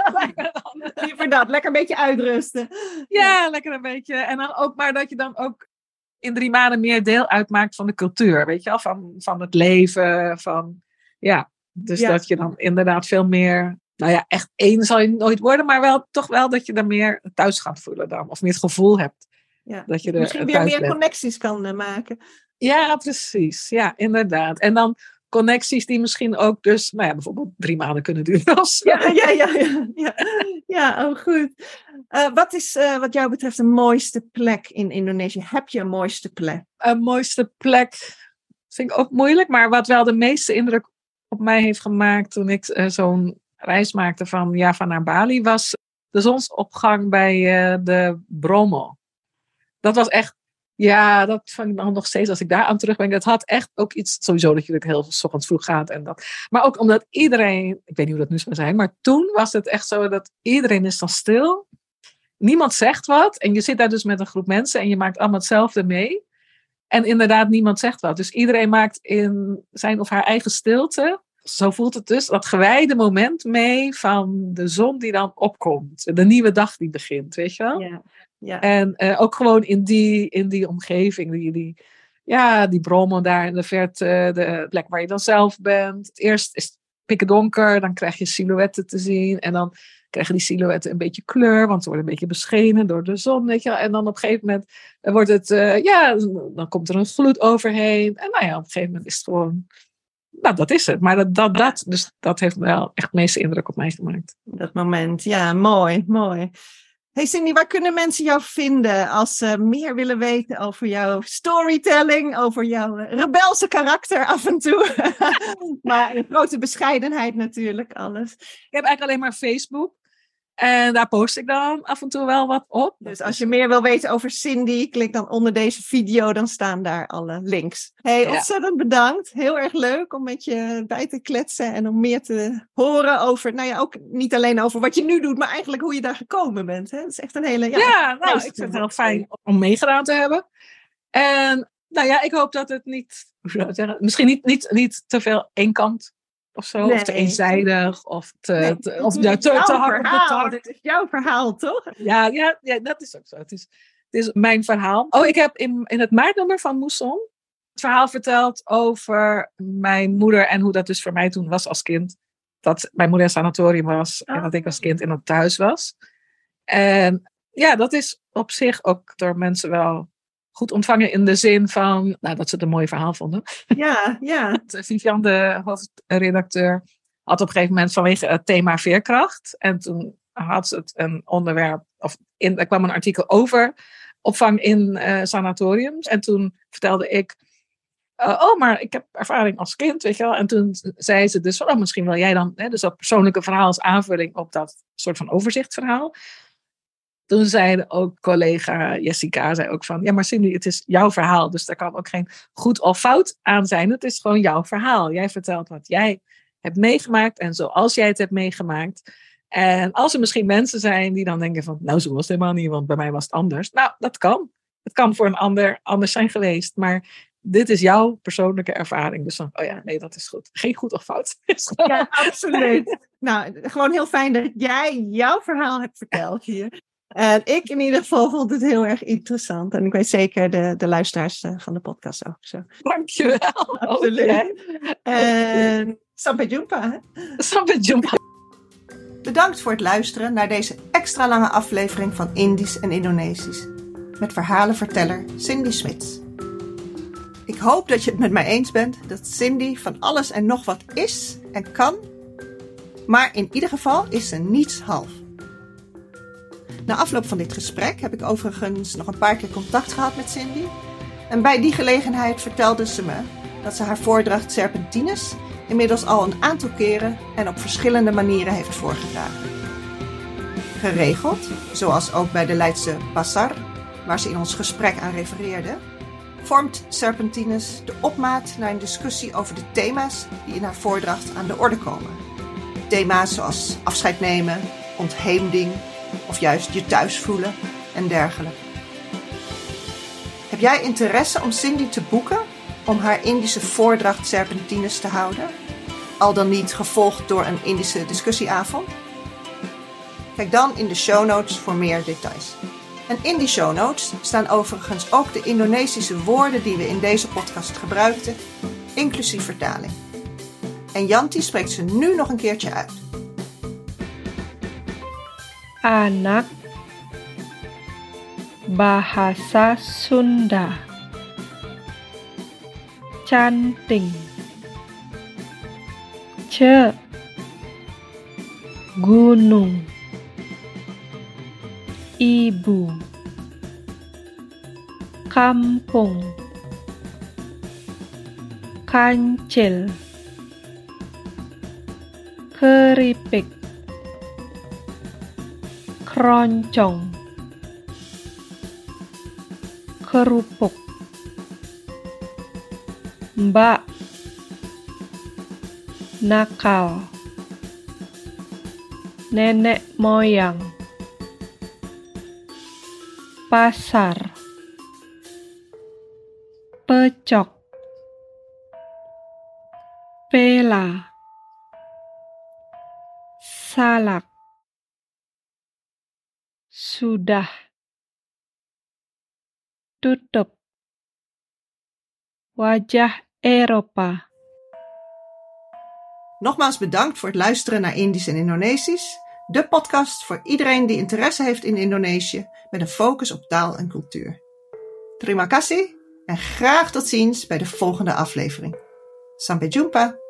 Liever dat, lekker een beetje uitrusten. Ja, ja, lekker een beetje. En dan ook maar dat je dan ook in drie maanden meer deel uitmaakt van de cultuur. Weet je wel, van, van het leven, van... Ja, dus ja. dat je dan inderdaad veel meer... Nou ja, echt één zal je nooit worden, maar wel toch wel dat je er meer thuis gaat voelen dan. Of meer het gevoel hebt. Ja. Dat je er Misschien weer meer bent. Connecties kan uh, maken. Ja, precies. Ja, inderdaad. En dan connecties die misschien ook dus, nou ja, bijvoorbeeld drie maanden kunnen duren. Ja, ja, ja, ja, ja. Ja, oh goed. Uh, wat is uh, wat jou betreft de mooiste plek in Indonesië? Heb je een mooiste plek? Een mooiste plek vind ik ook moeilijk, maar wat wel de meeste indruk op mij heeft gemaakt toen ik uh, zo'n reis maakte van Java naar Bali, was de zonsopgang bij uh, de Bromo. Dat was echt, ja, dat vond ik dan nog steeds, als ik daar aan terug ben, dat had echt ook iets, sowieso dat je het heel 's ochtends vroeg gaat en dat. Maar ook omdat iedereen, ik weet niet hoe dat nu zou zijn, maar toen was het echt zo dat iedereen is dan stil. Niemand zegt wat en je zit daar dus met een groep mensen en je maakt allemaal hetzelfde mee. En inderdaad, niemand zegt wat. Dus iedereen maakt in zijn of haar eigen stilte, zo voelt het dus, dat gewijde moment mee van de zon die dan opkomt. De nieuwe dag die begint, weet je wel? Ja, ja. En uh, ook gewoon in die, in die omgeving, die, die, ja, die Bromo daar in de verte, de plek waar je dan zelf bent. Het eerst is het pikken donker, dan krijg je silhouetten te zien. En dan krijgen die silhouetten een beetje kleur, want ze worden een beetje beschenen door de zon, weet je wel. En dan op een gegeven moment wordt het, uh, ja, dan komt er een gloed overheen. En nou ja, op een gegeven moment is het gewoon... Nou, dat is het. Maar dat, dat, dat, dus dat heeft wel echt de meeste indruk op mij gemaakt. Dat moment, ja, mooi, mooi. Hey Cindy, waar kunnen mensen jou vinden als ze meer willen weten over jouw storytelling, over jouw rebelse karakter af en toe? Maar in grote bescheidenheid natuurlijk, alles. Ik heb eigenlijk alleen maar Facebook. En daar post ik dan af en toe wel wat op. Dus als je meer wil weten over Cindy, klik dan onder deze video, dan staan daar alle links. Hey, ontzettend ja. bedankt. Heel erg leuk om met je bij te kletsen en om meer te horen over, nou ja, ook niet alleen over wat je nu doet, maar eigenlijk hoe je daar gekomen bent. Hè? Dat is echt een hele... Ja, ja nou, ik vind het heel fijn om meegedaan te hebben. En nou ja, ik hoop dat het niet, hoe zou ik zeggen, misschien niet, niet, niet te veel één kant of zo, nee. Of te eenzijdig, of te, nee, te, of ja, te, te hard op de tak. Dit is jouw verhaal, toch? Ja, ja, ja, dat is ook zo. Het is, het is mijn verhaal. Oh, ik heb in, in het maartnummer van Moesson het verhaal verteld over mijn moeder en hoe dat dus voor mij toen was als kind. Dat mijn moeder in het sanatorium was oh. en dat ik als kind in het thuis was. En ja, dat is op zich ook door mensen wel goed ontvangen in de zin van, nou, dat ze het een mooi verhaal vonden. Ja, ja. Vivian, de hoofdredacteur, had op een gegeven moment vanwege het thema veerkracht. En toen had ze het een onderwerp, of in, er kwam een artikel over opvang in uh, sanatoriums. En toen vertelde ik, uh, oh, maar ik heb ervaring als kind, weet je wel. En toen zei ze dus, oh, misschien wil jij dan, hè, dus dat persoonlijke verhaal als aanvulling op dat soort van overzichtsverhaal. Toen zei ook collega Jessica, zei ook van, ja, maar Cindy, het is jouw verhaal. Dus daar kan ook geen goed of fout aan zijn. Het is gewoon jouw verhaal. Jij vertelt wat jij hebt meegemaakt en zoals jij het hebt meegemaakt. En als er misschien mensen zijn die dan denken van, nou, zo was het helemaal niet, want bij mij was het anders. Nou, dat kan. Het kan voor een ander anders zijn geweest. Maar dit is jouw persoonlijke ervaring. Dus dan, oh ja, nee, dat is goed. Geen goed of fout. Ja, absoluut. Nou, gewoon heel fijn dat jij jouw verhaal hebt verteld hier. En ik in ieder geval vond het heel erg interessant. En ik weet zeker de, de luisteraars van de podcast ook zo. Dankjewel. Absoluut. En Sampai Jumpa. Hè? Sampai Jumpa. Bedankt voor het luisteren naar deze extra lange aflevering van Indisch en Indonesisch. Met verhalenverteller Cindy Smits. Ik hoop dat je het met mij eens bent dat Cindy van alles en nog wat is en kan. Maar in ieder geval is ze niets half. Na afloop van dit gesprek heb ik overigens nog een paar keer contact gehad met Cindy. En bij die gelegenheid vertelde ze me dat ze haar voordracht Serpentinus inmiddels al een aantal keren en op verschillende manieren heeft voorgedragen. Geregeld, zoals ook bij de Leidse Pasar, waar ze in ons gesprek aan refereerde, vormt Serpentinus de opmaat naar een discussie over de thema's die in haar voordracht aan de orde komen. Thema's zoals afscheid nemen, ontheemding of juist je thuis voelen en dergelijke. Heb jij interesse om Cindy te boeken om haar Indische voordracht Serpentinus te houden? Al dan niet gevolgd door een Indische discussieavond? Kijk dan in de show notes voor meer details. En in die show notes staan overigens ook de Indonesische woorden die we in deze podcast gebruikten, inclusief vertaling. En Yanti spreekt ze nu nog een keertje uit. Anak Bahasa Sunda Canting Ce Gunung Ibu Kampung Kancil Keripik Keroncong Kerupuk Mbak Nakal Nenek moyang Pasar Pecok Pela Salak Sudah Tutup Wajah Eropa. Nogmaals bedankt voor het luisteren naar Indisch en Indonesisch, de podcast voor iedereen die interesse heeft in Indonesië met een focus op taal en cultuur. Terima kasih en graag tot ziens bij de volgende aflevering. Sampai jumpa!